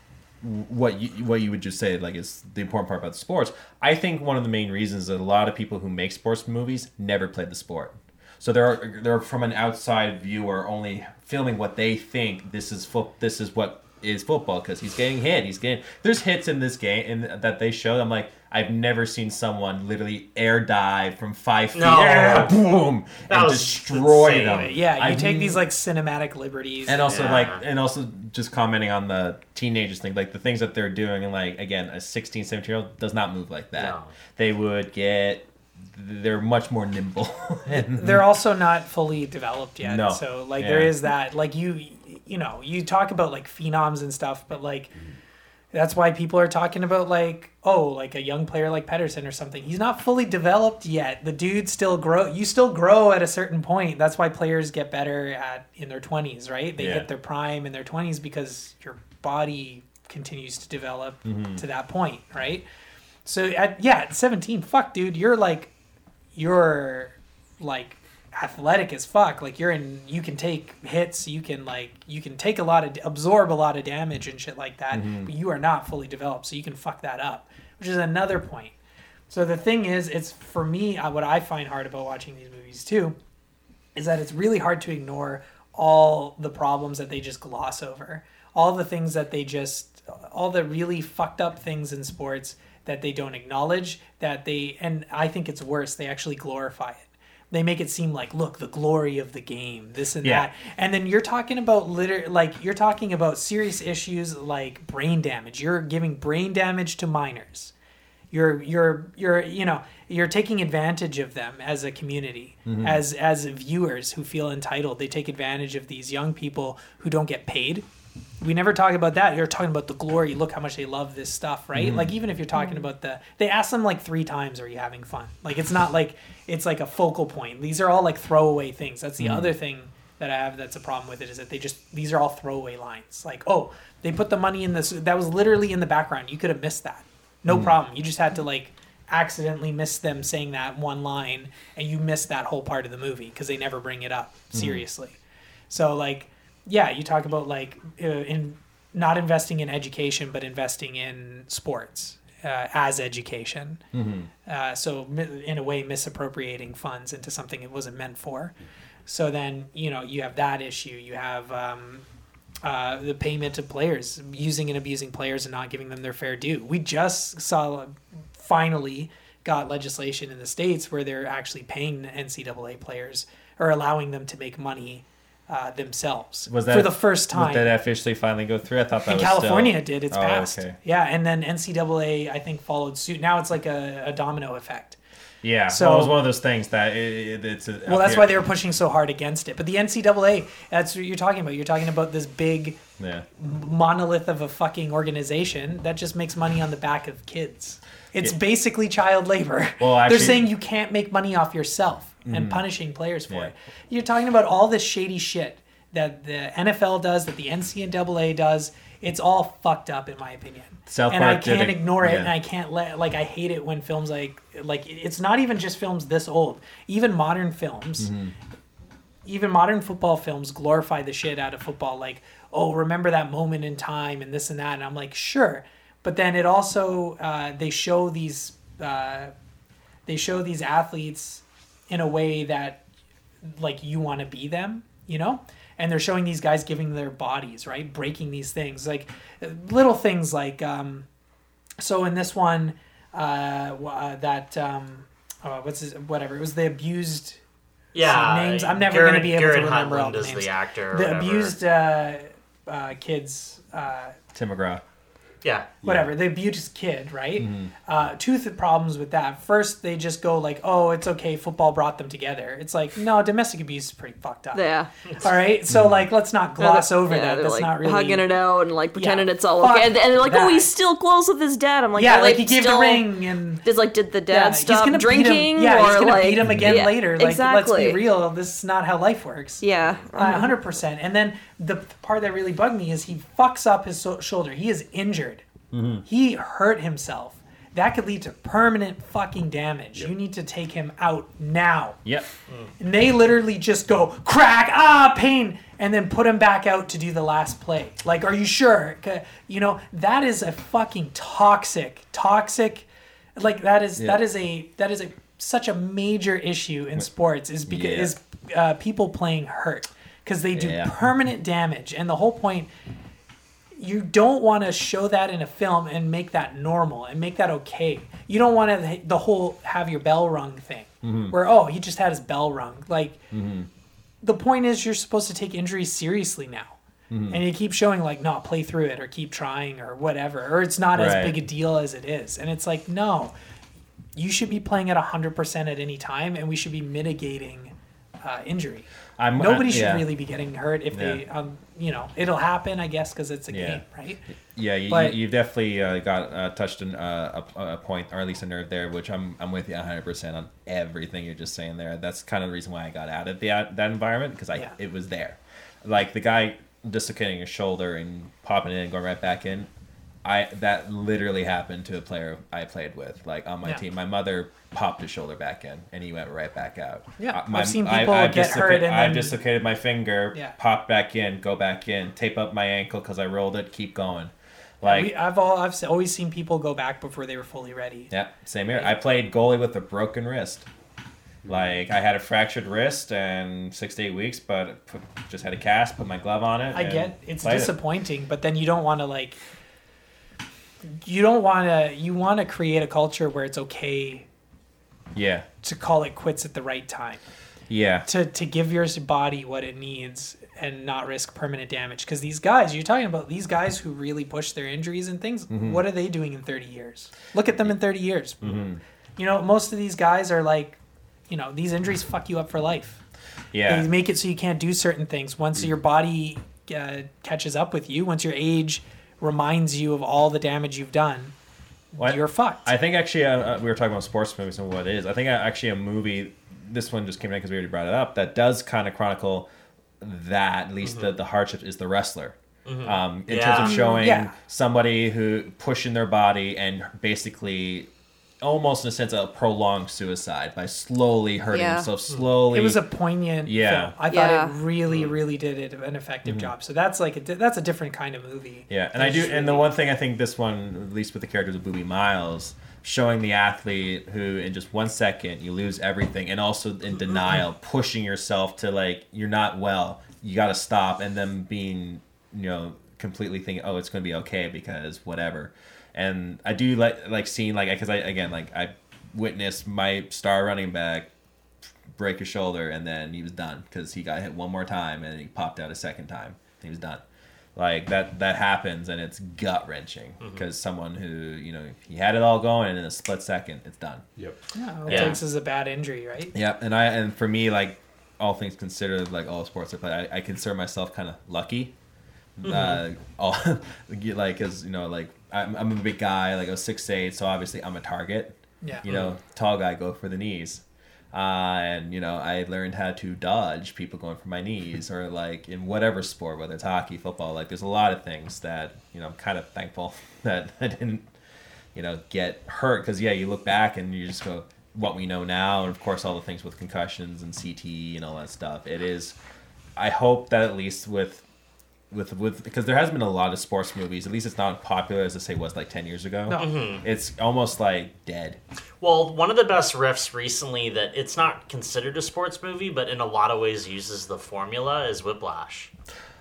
What you what you would just say like is the important part about sports. I think one of the main reasons that a lot of people who make sports movies never played the sport, so they're they're from an outside viewer only filming what they think this is fo- this is what is football because he's getting hit. He's getting there's hits in this game and that they show. I'm like I've never seen someone literally air dive from five feet, No. air, boom, That and was destroy insane. them. Yeah, you I've take these like cinematic liberties, and also Yeah. like and also just commenting on the teenagers thing, like the things that they're doing, and like again a sixteen, seventeen year old does not move like that. No. They would get they're much more nimble. and they're also not fully developed yet. No. So like Yeah. there is that like you you know you talk about like phenoms and stuff, but like that's why people are talking about like oh like a young player like Pedersen or something. He's not fully developed yet. The dude still grow. You still grow at a certain point. That's why players get better at in their twenties, right? They Yeah. hit their prime in their twenties because your body continues to develop Mm-hmm. to that point, right? So at yeah, at seventeen, fuck, dude, you're like you're like athletic as fuck. Like you're in, you can take hits, you can like, you can take a lot of, absorb a lot of damage and shit like that, Mm-hmm. but you are not fully developed, so you can fuck that up, which is another point. So the thing is, it's for me, uh, what I find hard about watching these movies too, is that it's really hard to ignore all the problems that they just gloss over. all the things that they just, all the really fucked up things in sports that they don't acknowledge, that they, and I think it's worse, they actually glorify it. They make it seem like, look, the glory of the game, this and Yeah. that. And then you're talking about liter- like you're talking about serious issues like brain damage. You're giving brain damage to minors. You're you're you're you know, you're taking advantage of them as a community, Mm-hmm. as as viewers who feel entitled. They take advantage of these young people who don't get paid. We never talk about that. You're talking about the glory. Look how much they love this stuff, right? Mm-hmm. Like even if you're talking about the, they ask them like three times, "Are you having fun?" Like it's not like it's like a focal point. These are all like throwaway things. That's the Mm-hmm. other thing that I have that's a problem with it is that they just these are all throwaway lines. Like, oh, they put the money in this. That was literally in the background. You could have missed that. No Mm-hmm. problem. You just had to like accidentally miss them saying that one line, and you missed that whole part of the movie because they never bring it up seriously. So like, yeah, you talk about like uh, in not investing in education, but investing in sports uh, as education. Uh, so mi- in a way, misappropriating funds into something it wasn't meant for. So then you know you have that issue. You have um, uh, the payment of players, using and abusing players and not giving them their fair due. We just saw finally got legislation in the States where they're actually paying N C double A players or allowing them to make money uh, themselves Was that for the first time. Did that officially finally go through? I thought that In was California, still... it did. It's Oh, passed. okay. Yeah, and then N C double A, I think, followed suit. Now it's like a, a domino effect. Yeah, So- so it was one of those things that it, it, it's. A, Well, that's why they were pushing so hard against it. But the N C double A, that's what you're talking about. You're talking about this big Yeah. monolith of a fucking organization that just makes money on the back of kids. It's Yeah. basically child labor. Well, They're actually- saying you can't make money off yourself and punishing players for Yeah. it. You're talking about all this shady shit that the N F L does, that the N C double A does. It's all fucked up, in my opinion. South and I Park did can't a- ignore it, yeah. and I can't let like I hate it when films like like it's not even just films this old, even modern films. Mm-hmm. Even modern football films glorify the shit out of football, like, oh, remember that moment in time and this and that. And I'm like, sure. But then it also, uh, they show these, uh, they show these athletes in a way that, like, you want to be them, you know? And they're showing these guys giving their bodies, right? Breaking these things. Like, little things like, um, so in this one, uh, w- uh that, um, uh, what's his, whatever, it was the abused... Yeah, names. I'm never Garrett- going to be able Garrett to remember all Hedlund the is names. the actor. or The whatever. abused uh, uh, kids, uh, Tim McGraw. Yeah. whatever. The abused kid, right? Mm-hmm. Uh, two th- problems with that. First, they just go like, "Oh, it's okay. Football brought them together." It's like, no, domestic abuse is pretty fucked up. Yeah. All right, so like, let's not gloss over Yeah, that. they're That's like not really hugging it out and like pretending Yeah, it's all fuck okay. And, and they're like, oh, that. he's still close with his dad. I'm like, Yeah, are like they he gave still, the ring and. It's like, did the dad Yeah, he's stop gonna beat drinking? him. Yeah, or he's gonna like, beat him again yeah, later. Like, exactly. let's be real. This is not how life works. Yeah. A hundred percent. And then the part that really bugged me is he fucks up his so- shoulder. He is injured. He hurt himself. That could lead to permanent fucking damage. You need to take him out now. Yep. And they literally just go crack, ah, pain, and then put him back out to do the last play. Like, are you sure? 'Cause, you know, that is a fucking toxic, toxic. Like that is Yeah. that is a that is a such a major issue in sports is because Yeah. is uh, people playing hurt because they do Yeah. permanent damage, and the whole point. You don't want to show that in a film and make that normal and make that okay. You don't want to the whole have your bell rung thing where, oh, he just had his bell rung. Like, the point is you're supposed to take injuries seriously now. And you keep showing like, no, play through it or keep trying or whatever. Or it's not as Right. big a deal as it is. And it's like, no, you should be playing at one hundred percent at any time and we should be mitigating uh, injury. I'm, Nobody I- should yeah. really be getting hurt if they, Yeah. um, you know, it'll happen, I guess, because it's a Yeah. game, right? Yeah, you, But- you, you've definitely uh, got uh, touched an, uh, a, a point, or at least a nerve there, which I'm I'm with you one hundred percent on everything you're just saying there. That's kind of the reason why I got out of the, that environment, because I Yeah. it was there. Like, the guy dislocating his shoulder and popping in and going right back in, I that literally happened to a player I played with, like, on my Yeah. team. My mother popped his shoulder back in, and he went right back out. Yeah, Uh, my, I've seen I- people I've get disloca- hurt and I've then- dislocated my finger, Yeah. pop back in, go back in, tape up my ankle because I rolled it, keep going. Like, we, I've all I've s- always seen people go back before they were fully ready. yeah, same here. I played goalie with a broken wrist. Like, I had a fractured wrist and six to eight weeks, but put, just had a cast, put my glove on it. I and get it's played it. disappointing, but then you don't want to like. You don't want to. You want to create a culture where it's okay Yeah. to call it quits at the right time. Yeah. To to give your body what it needs and not risk permanent damage. Because these guys, you're talking about these guys who really push their injuries and things. Mm-hmm. What are they doing in thirty years? Look at them in thirty years. Mm-hmm. You know, most of these guys are like, you know, these injuries fuck you up for life. Yeah. They make it so you can't do certain things. Once your body uh, catches up with you, once your age reminds you of all the damage you've done, What? you're fucked. I think actually, uh, uh, we were talking about sports movies and what it is. I think uh, actually a movie, this one just came in because we already brought it up, that does kind of chronicle that, at least Mm-hmm. the, the hardship is the wrestler. Mm-hmm. Um, in Yeah. terms of showing Yeah. somebody who pushing their body and basically almost in a sense a prolonged suicide by slowly hurting Yeah. himself slowly. It was a poignant Yeah. film. I thought Yeah. it really, really did it an effective job. So that's like a, di- that's a different kind of movie. Yeah, and I It's do. And the really- one thing I think this one, at least with the characters of Booby Miles, showing the athlete who in just one second you lose everything, and also in denial, pushing yourself to like you're not well, you got to stop, and them being you know completely thinking, oh, it's going to be okay because whatever. And I do like like seeing like because I again like I witnessed my star running back break his shoulder, and then he was done because he got hit one more time and he popped out a second time and he was done. Like that that happens, and it's gut wrenching because someone who you know he had it all going, and in a split second it's done. Yep. Yeah, all it Yeah. takes is a bad injury, right? Yep. And I and for me, like all things considered, like all sports I play, I, I consider myself kind of lucky. Uh, all like because you know like I'm I'm a big guy, like I was six eight, so obviously I'm a target. Yeah. You know, tall guy go for the knees. Uh, and you know, I learned how to dodge people going for my knees, or like in whatever sport, whether it's hockey, football. Like, there's a lot of things that you know I'm kind of thankful that I didn't, you know, get hurt. Because yeah, you look back and you just go, what we know now, and of course all the things with concussions and C T E and all that stuff. It is. I hope that at least with. With, with because there has been a lot of sports movies. At least it's not popular as I say was like ten years ago. No. Mm-hmm. It's almost like dead. Well, one of the best riffs recently that it's not considered a sports movie, but in a lot of ways uses the formula is Whiplash.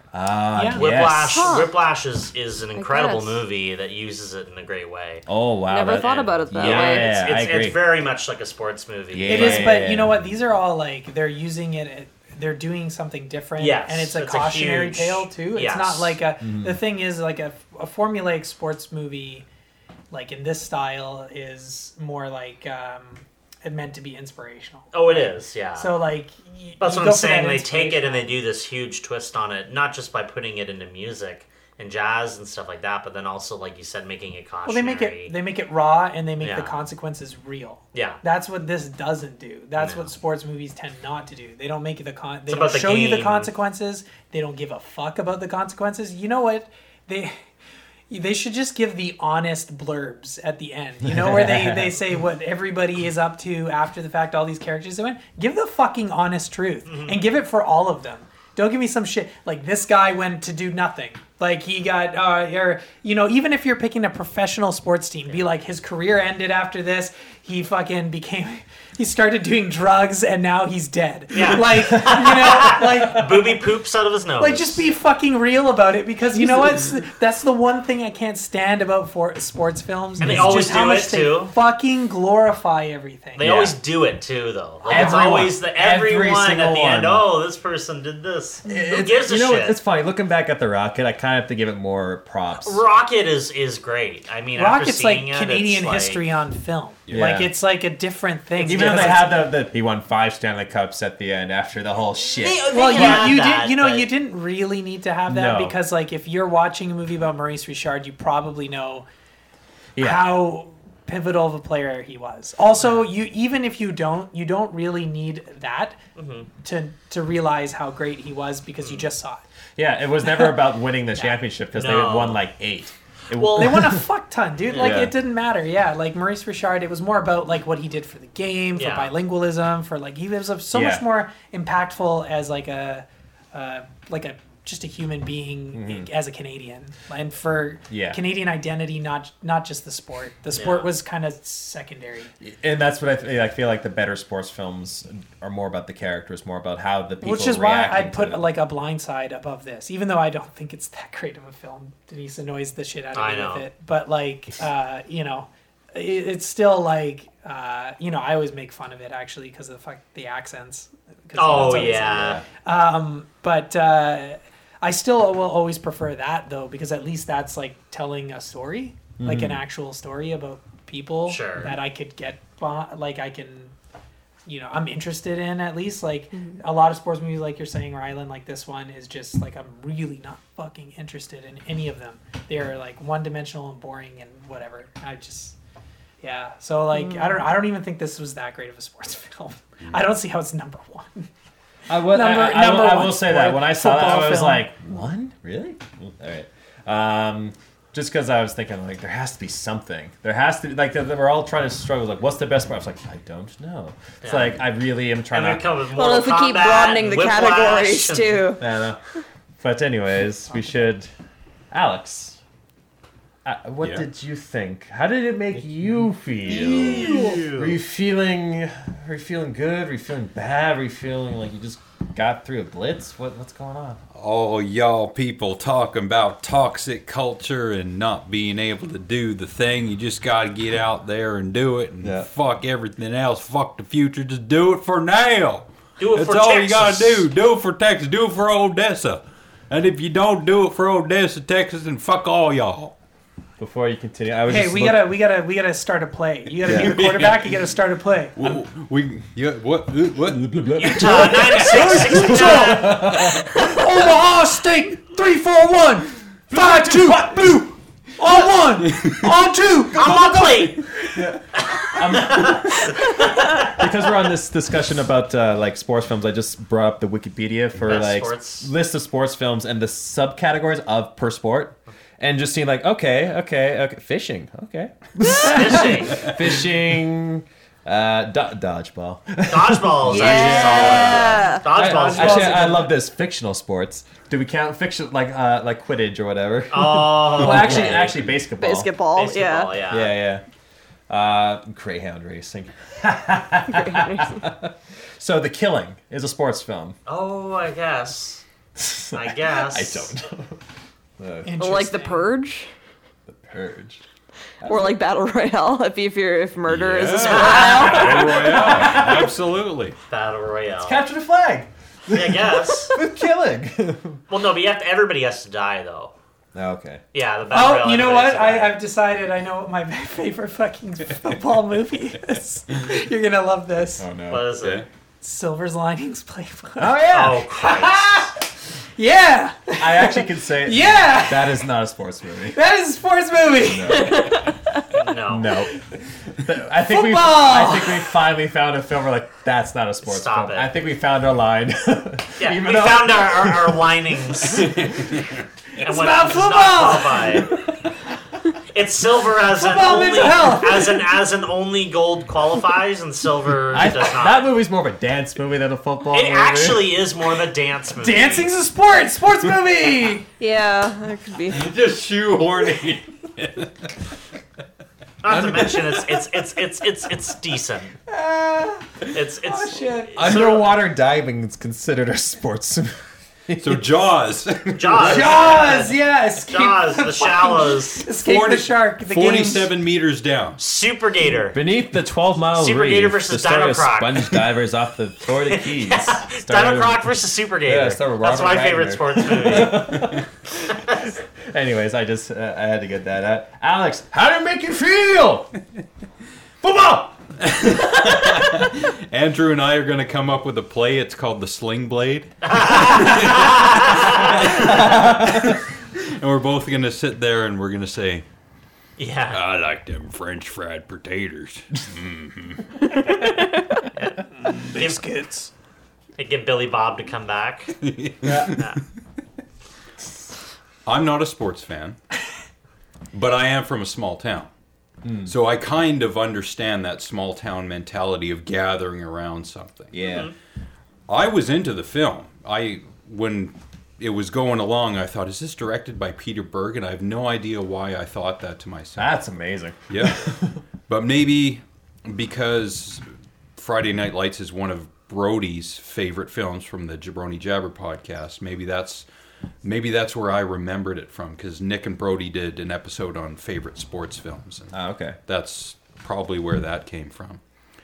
Ah, Yeah. yes. Whiplash, Huh. Whiplash is, is an incredible guess. movie that uses it in a great way. Oh wow! Never that- thought about it that yeah, way. Yeah, it's, I it's, agree. it's very much like a sports movie. Yeah. It is, but yeah. you know what? These are all like they're using it. At, they're doing something different. Yes, and it's a it's a cautionary huge- tale too. It's yes. not like a. Mm-hmm. The thing is, like a, a formulaic sports movie, like in this style, is more like um, it meant to be inspirational. Oh, it is, yeah. So like, y- That's you what go I'm for saying. that They take it and they inspirational. do this huge twist on it, not just by putting it into music and jazz and stuff like that, but then also, like you said, making it Well, they cautionary. make it they make it raw and they make the Yeah. consequences real. Yeah. That's what this doesn't do. That's No. what sports movies tend not to do. They don't make the con. They It's don't about the show you the game. consequences. They don't give a fuck about the consequences. You know what? They they should just give the honest blurbs at the end. You know where they, they say what everybody is up to after the fact. All these characters they went. Give the fucking honest truth Mm-hmm. and give it for all of them. Don't give me some shit like this guy went to do nothing. Like he got, uh, or you know, even if you're picking a professional sports team, be like his career ended after this. He fucking became, he started doing drugs and now he's dead. Yeah. Like you know, like Booby poops out of his nose. like just be fucking real about it because you know what? That's the one thing I can't stand about for sports films. And they is always just how do much it, they too. fucking glorify everything. They Yeah. always do it too, though. Like, it's Everyone. always the Every everyone single at the end. one. Oh, this person did this. Who It's- gives a you know, shit? it's funny looking back at the Rocket. I kind of have to give it more props. Rocket is is great. I mean, after Rocket's like seeing it, Canadian it's like- history on film. Yeah. Like it's like a different thing. Even though because they it's- have the, the he won five Stanley Cups at the end after the whole shit. They- they Well, had you, you that, did you know but- you didn't really need to have that No. because like if you're watching a movie about Maurice Richard, you probably know yeah. how pivotal of a player he was. Also, you even if you don't, you don't really need that Mm-hmm. to to realize how great he was because you just saw it. yeah, it was never about winning the championship because they No. had won like eight. It, Well, They won a fuck ton, dude. Like Yeah. it didn't matter. Yeah, like Maurice Richard, it was more about like what he did for the game, for Yeah. bilingualism, for like he was so Yeah. much more impactful as like a uh, like a just a human being Mm-hmm. as a Canadian, and for Yeah. Canadian identity, not not just the sport. The sport Yeah. was kind of secondary. And that's what I, th- I feel like the better sports films are more about the characters, more about how the people Which is why reacting I'd to put them. like a Blind Side above this, even though I don't think it's that great of a film. Denise annoys the shit out of I me know. with it, but like, uh, you know, it, it's still like, uh, you know, I always make fun of it actually because of the fuck the accents. 'Cause Oh that's always- yeah. Um, but uh, I still will always prefer that though, because at least that's like telling a story, like an actual story about people Sure. that I could get, behind, like I can, you know, I'm interested in at least. Like a lot of sports movies, like you're saying, Rylan, like this one is just like I'm really not fucking interested in any of them. They're like one dimensional and boring and whatever. I just. Yeah, so like I don't I don't even think this was that great of a sports film. I don't see how it's number one. I, would, Number- I, I, number will, I one will say that sport when I saw that, football I was film. like, one? Really? All right. Um, just because I was thinking, like, there has to be something. There has to be, like, they they were all trying to struggle. Like, what's the best part? I was like, I don't know. It's Yeah. like, I really am trying And then to. come with Well, Mortal if we keep Kombat broadening and the Whiplash categories and- too. I don't know. But, anyways, we should. Alex. Uh, what Yeah. did you think? How did it make you feel? Were you feeling? Were you feeling good? Were you feeling bad? Were you feeling like you just got through a blitz? What What's going on? All y'all people talking about toxic culture and not being able to do the thing. You just got to get out there and do it and Yeah. fuck everything else. Fuck the future. Just do it for now. Do it That's for all Texas. you got to do. Do it for Texas. Do it for Odessa. And if you don't do it for Odessa, Texas, then fuck all y'all. Before you continue, I was Hey, just we look- gotta we gotta we gotta start a play. You gotta be the quarterback. You gotta start a play. We, we yeah, what what? Utah ninety-six sixty-nine. Omaha State three four one five two blue on one on two. On my plate. because we're on this discussion about uh, like sports films. I just brought up the Wikipedia for Best like sports. list of sports films and the subcategories of per sport, and just seeing like okay, okay, okay, fishing, okay, Fishing. fishing, uh, do- dodgeball. Dodgeball is Yeah. actually solid. Dodgeball I, is actually, solid. I love this fictional sports. Do we count fiction like uh, like Quidditch or whatever? Oh, well, actually, okay. actually, basketball. Basketball, Basketball, yeah. yeah. Yeah, yeah. Uh, greyhound racing. So, The Killing is a sports film. Oh, I guess. I guess. I don't know. Uh, Or like the Purge, the Purge. or like Battle Royale. If if you're if murder is a Yeah. sport now. Battle Royale. Absolutely. Battle Royale. Capture the flag. Yeah, I guess. The Killing. Well, no, but you have to, everybody has to die, though. Okay. Yeah, the Battle Royale. Oh, you know everybody what? has to die. I, I've decided. I know what my favorite fucking football movie is. You're gonna love this. Oh no. What is Yeah. it? Silver's Linings Playbook. Oh yeah. Oh, Christ. Yeah, I actually can say yeah. that is not a sports movie. That is a sports movie. No. No. I think we Football! I think we finally found a film where like that's not a sports Stop film. it. I think we found our line. Yeah, Even we though- found our, our, our linings. and It's what about does football! not qualify. It's silver as an Football only mental health! as an as an only gold qualifies, and silver I, does not. that movie's more of a dance movie than a football it movie. actually is more of a dance movie. Dancing's a sport. Sports movie. Yeah, that could be. Just shoehorning. Not to mention, it's it's it's it's it's it's decent. It's it's Oh shit. Underwater diving is considered a sports movie. So Jaws. Jaws. Jaws. Yeah. Escape Jaws. the The fucking- Shallows. Escape forty the shark. The forty-seven meters down. Super Gator. Beneath the twelve-mile Super reef, Gator the versus story Dino of Croc. sponge divers off the Florida Keys. Dino Started- Croc versus Super Gator. Yeah, start with That's Robert my favorite Wagner. sports movie. Anyways, I just uh, I had to get that out. Alex, how did it make you feel? Football. Andrew and I are going to come up with a play. It's called The Sling Blade. And we're both going to sit there and we're going to say, Yeah. I like them French fried potatoes. Biscuits. Hey, get Billy Bob to come back. Yeah. I'm not a sports fan, but I am from a small town. So I kind of understand that small town mentality of gathering around something. Yeah. I was into the film. I when it was going along, I thought, is this directed by Peter Berg? And I have no idea why I thought that to myself. That's amazing. Yeah. But maybe because Friday Night Lights is one of Brody's favorite films from the Jabroni Jabber podcast, maybe that's maybe that's where I remembered it from, because Nick and Brody did an episode on favorite sports films. And Oh, okay. that's probably where that came from.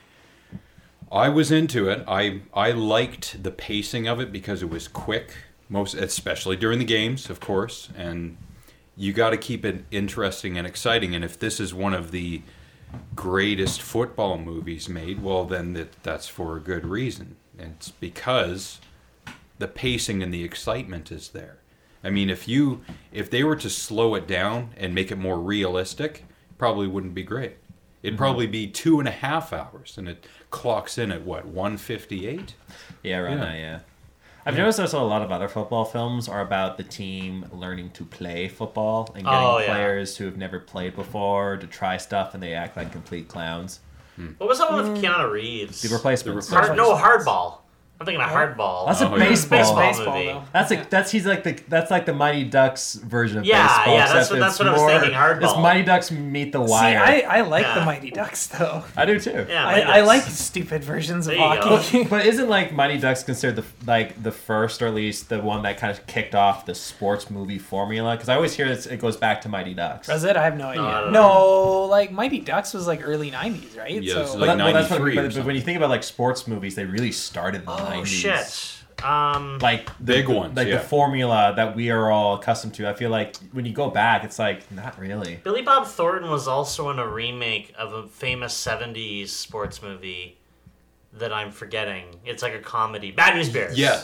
I was into it. I I liked the pacing of it because it was quick, most especially during the games, of course, and you got to keep it interesting and exciting. And if this is one of the greatest football movies made, well, then that, that's for a good reason. And it's because the pacing and the excitement is there. I mean, if you if they were to slow it down and make it more realistic, it probably wouldn't be great. It'd Mm-hmm. probably be two and a half hours, and it clocks in at what, one fifty-eight? Yeah, right Yeah. now, yeah. I've noticed also a lot of other football films are about the team learning to play football and getting Oh, yeah. players who have never played before to try stuff, and they act like complete clowns. What was that one with Keanu Reeves? The replacements. The Hard, no, Hardball. I'm thinking of Hardball. That's a Oh, yeah. baseball. Baseball. Baseball, movie. though. That's like that's he's like the that's like the Mighty Ducks version of Yeah, baseball. yeah, that's except what- that's it's what I was more- thinking, Hardball. It's Mighty Ducks meet the See, Wire. I, I like Yeah. the Mighty Ducks though. I do too. Yeah, I, Mighty I Ducks. like stupid versions of There you go. hockey. But isn't like Mighty Ducks considered the like the first, or at least the one that kind of kicked off the sports movie formula? Because I always hear this, it goes back to Mighty Ducks. Was it? I have no idea. I don't No, like Mighty Ducks was like early nineties, right? Yeah, so it's But, like that- well, that's what, ninety-three or but, but when you something. think about like sports movies, they really started in the Oh, nineties. shit. Um, Like the, Big ones, like yeah. the formula that we are all accustomed to. I feel like when you go back, it's like not really. Billy Bob Thornton was also in a remake of a famous seventies sports movie that I'm forgetting. It's like a comedy. Bad News Bears. Yeah.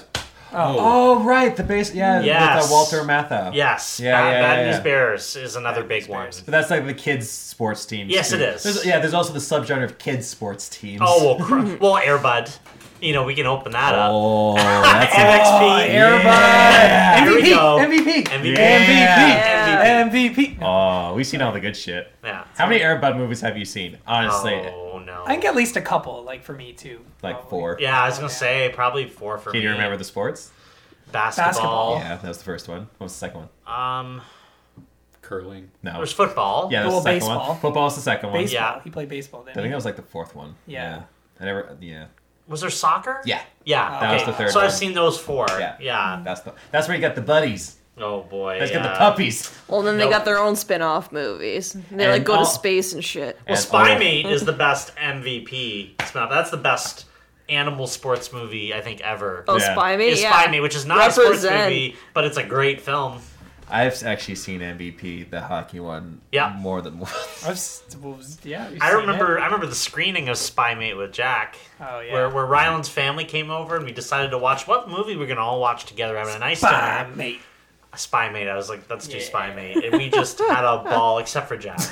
Oh, right, the base, yeah, Yes. with uh, Walter Matthau. Yes. Yeah, Bad, yeah, Bad yeah, News yeah. Bears is another big News one. Bears. But that's like the kids' sports teams. Yes, too. it is. There's, yeah, there's also the subgenre of kids' sports teams. Oh, well, cr- well, Airbud. You know, we can open that up. Oh, that's M X P. Airbud. Yeah. Here we M V P, go. M V P, M V P. Yeah. M V P. Oh, we've seen all the good shit. Yeah. How many Airbud movies have you seen? Honestly, Oh, no. I think at least a couple, like for me too. like probably. four. Yeah, I was going to say probably four for Can me. you remember the sports? Basketball. Basketball. Yeah, that was the first one. What was the second one? Um, Curling. No. there's football. Yeah, that was Well, the second baseball. one. Football was the second one. Baseball. Yeah. He played baseball, I didn't think he? that was like the fourth one. Yeah. I never. Yeah. Was there soccer? Yeah. Yeah. That okay. was the third so one. I've seen those four. Yeah. Yeah. That's the. That's where you got the buddies. Oh, boy. Let's yeah. get the puppies. Well, then they Nope. got their own spin-off movies. They And like go all- to space and shit. Well, And- Spy oh. Mate is the best M V P spin-off. That's the best animal sports movie I think ever. Oh, Yeah. Spy Mate, Is yeah. Spy Mate, which is not a sports Represent. movie, but it's a great film. I've actually seen M V P, the hockey one, Yeah. more than once. I've s- well, yeah. we've I seen remember it. I remember the screening of Spy Mate with Jack. Oh yeah. Where, where Ryland's family came over and we decided to watch what movie we're gonna all watch together having a nice Spy dinner. Mate. Spy Mate. I was like, let's do Yeah. Spy Mate, and we just had a ball, except for Jack.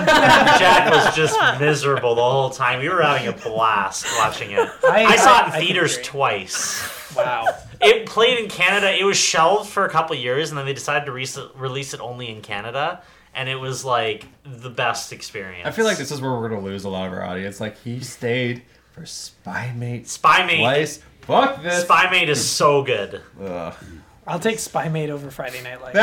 Jack was just miserable the whole time. We were having a blast watching it. I- I, saw I- it in I can theaters agree. twice. Wow. It played in Canada. It was shelved for a couple years, and then they decided to re- release it only in Canada. And it was like the best experience. I feel like this is where we're gonna lose a lot of our audience. Like he stayed for Spy Mate Spy Mate. twice. Fuck this. Spy Mate is so good. Ugh. I'll take Spy Mate over Friday Night Lights. Ooh.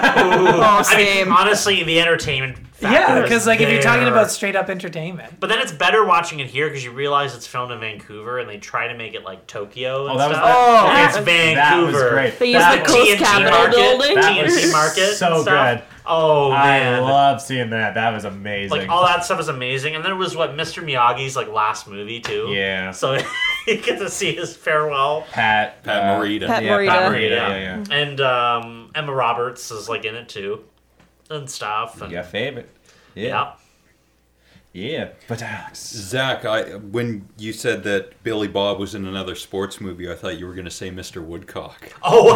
I same. mean, honestly, the entertainment factor Yeah, is because like if you're talking there. about straight up entertainment. But then it's better watching it here because you realize it's filmed in Vancouver and they try to make it like Tokyo and Oh, that was stuff. Oh, And it's That Vancouver. was great. They used That the was- Coast T N T Capitol market, building. That T N T was market, so and stuff. good. Oh I man, love seeing that. That was amazing. like all that stuff is amazing. And then it was what Mister Miyagi's like last movie too. Yeah. So you get to see his farewell. Pat. Pat uh, Morita. Pat Yeah, Pat Morita. Morita. Yeah. Yeah, yeah. And um, Emma Roberts is like in it too, and stuff. And, Your favorite. Yeah. yeah. Yeah. But Alex. Zach, I when you said that Billy Bob was in another sports movie, I thought you were going to say Mister Woodcock Oh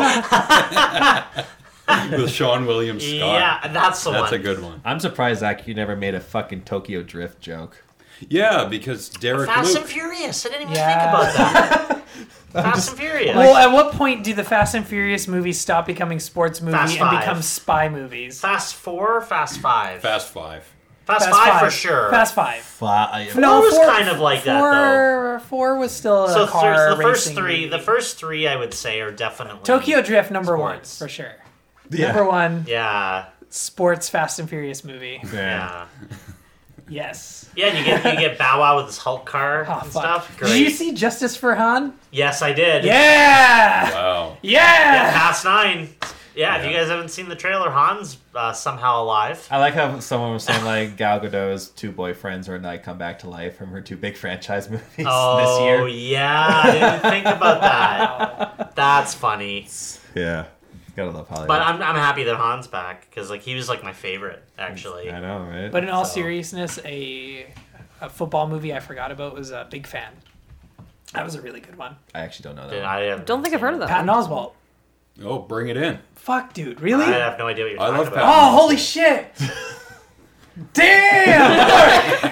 with Sean William Scott. yeah, that's the That's one. a good one. I'm surprised, Zach, you never made a fucking Tokyo Drift joke. Yeah, because Derek Fast Luke. and Furious. I didn't even Yeah. think about that. Fast and Furious. Well, at what point do the Fast and Furious movies stop becoming sports movies Fast and Five. become spy movies? Fast Four, or Fast Five. Fast Five. Fast, Fast Five, Five for sure. Fast Five. Five. No, Four was four, kind of like that, four, Four was still a So car th- the first racing three, movie. the first three, I would say, are definitely Tokyo Drift number sports. one for sure. Yeah. Number one Yeah, sports Fast and Furious movie. yeah, Yes. yeah. And you get you get Bow Wow with his Hulk car Oh, and fuck. stuff. Great. Did you see Justice for Han? Yes, I did. Yeah. Wow. Yeah. Fast Nine. Yeah, if Yeah. you guys haven't seen the trailer, Han's uh, somehow alive. I like how someone was saying like Gal Gadot's two boyfriends are like come back to life from her two big franchise movies Oh this year. yeah, I didn't think about that. That's funny. Yeah, gotta love Hollywood. But I'm I'm happy that Han's back because like he was like my favorite actually. I know, right? But in all So- seriousness, a, a football movie I forgot about was a Big Fan. That was a really good one. I actually don't know that. Dude, one. I have Don't think I've heard of that. Patton one. Oswalt. Oh, bring it in. Fuck, dude. Really? I have no idea what you're I talking love about. Patton. Oh, holy shit! Damn!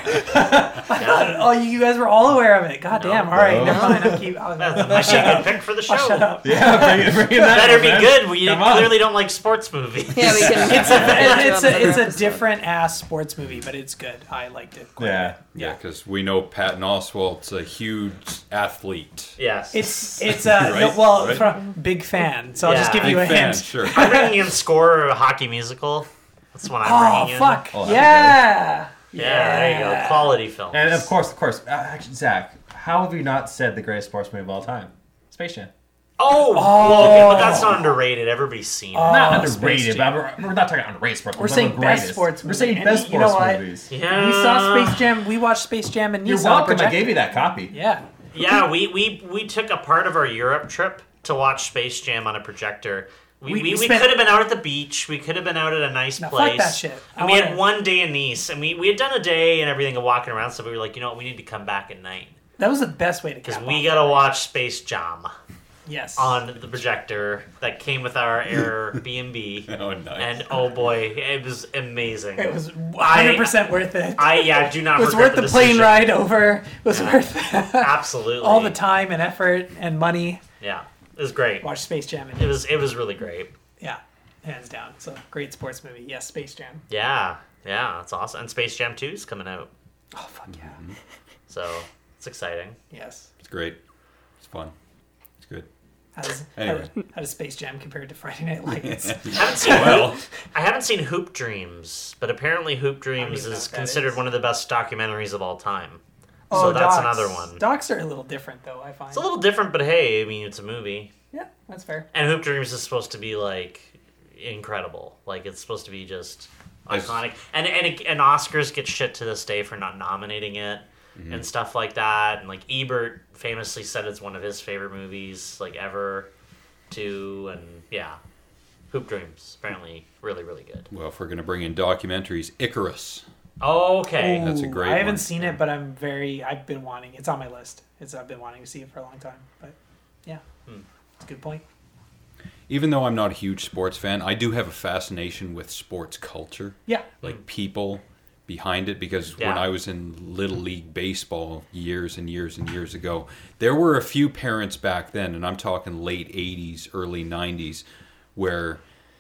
oh, you guys were all aware of it. God damn. All right, No. never mind. I'll keep. I'll, That I'll might be shut a up. good pick for the I'll show. shut up. Yeah, bring it, bring it that Better up, be man. good. We Come on. clearly don't like sports movies. Yeah, we can. It's a it's a it's a Episode. different ass sports movie, but it's good. I liked it. quite a Yeah. bit. Yeah, because we know Patton Oswalt's a huge athlete. Yes. It's it's a no, Right, well right. from big fan. So I'll just Yeah. give you a Big fan, hint. sure. I'm bringing in Score, a hockey musical. That's what I'm Oh bringing in. fuck! Oh, that'd yeah. Yeah, there you go. Quality film. And of course, of course, uh, actually, Zach, how have you not said the greatest sports movie of all time? Space Jam. Oh, well, okay, but that's not underrated. Everybody's seen it. Not Space underrated, Jam. but we're, we're not talking underrated sports. We're movies, saying the best greatest. sports We're movie. saying And best you know sports what? movies. Yeah. We saw Space Jam. We watched Space Jam and You're Nice on the welcome. I projector. gave you that copy. Yeah. Yeah, we, we, we took a part of our Europe trip to watch Space Jam on a projector. We, We- we, we we, spent- could have been out at the beach. We could have been out at a nice No, fuck place. that shit. I And we had wanna- one day in Nice, and we, we had done a day and everything and walking around, so we were like, you know what, we need to come back at night. That was the best way to Because cap we off. got to watch Space Jam Yes. on the projector that came with our Airbnb. Oh, nice. And oh boy, it was amazing. It was one hundred percent worth it. I, yeah, do not It was regret worth the plane decision. ride over. It was worth Absolutely. all the time and effort and money. Yeah, it was great. Watch Space Jam. And It was it was really great. yeah, hands down. So great sports movie. Yes, Space Jam. Yeah, yeah, that's awesome. And Space Jam two is coming out, Oh fuck yeah. so it's exciting. Yes. It's great. It's fun. It's good. How does, Anyway. how, how does Space Jam compare to Friday Night Lights? I haven't seen Well. Hoop, I haven't seen Hoop Dreams, but apparently Hoop Dreams even know is what that considered is. one of the best documentaries of all time. Oh, so that's docs. another one. Docs are a little different though. I find. It's a little different, but hey, I mean, it's a movie. Yeah, that's fair. And Hoop Dreams is supposed to be like incredible. Like it's supposed to be just It's- iconic. And and it, and Oscars get shit to this day for not nominating it and stuff like that. And like Ebert famously said it's one of his favorite movies like ever. Too and yeah, Hoop Dreams apparently really really good. Well, if we're going to bring in documentaries, Icarus. Okay. That's a Ooh, great I haven't one. seen it, but I'm very. I've been wanting. It's on my list. It's. I've been wanting to see it for a long time. But yeah, it's a good point. Even though I'm not a huge sports fan, I do have a fascination with sports culture, Yeah. like people behind it. Because when Yeah. I was in Little League Baseball years and years and years ago, there were a few parents back then, and I'm talking late eighties, early nineties, where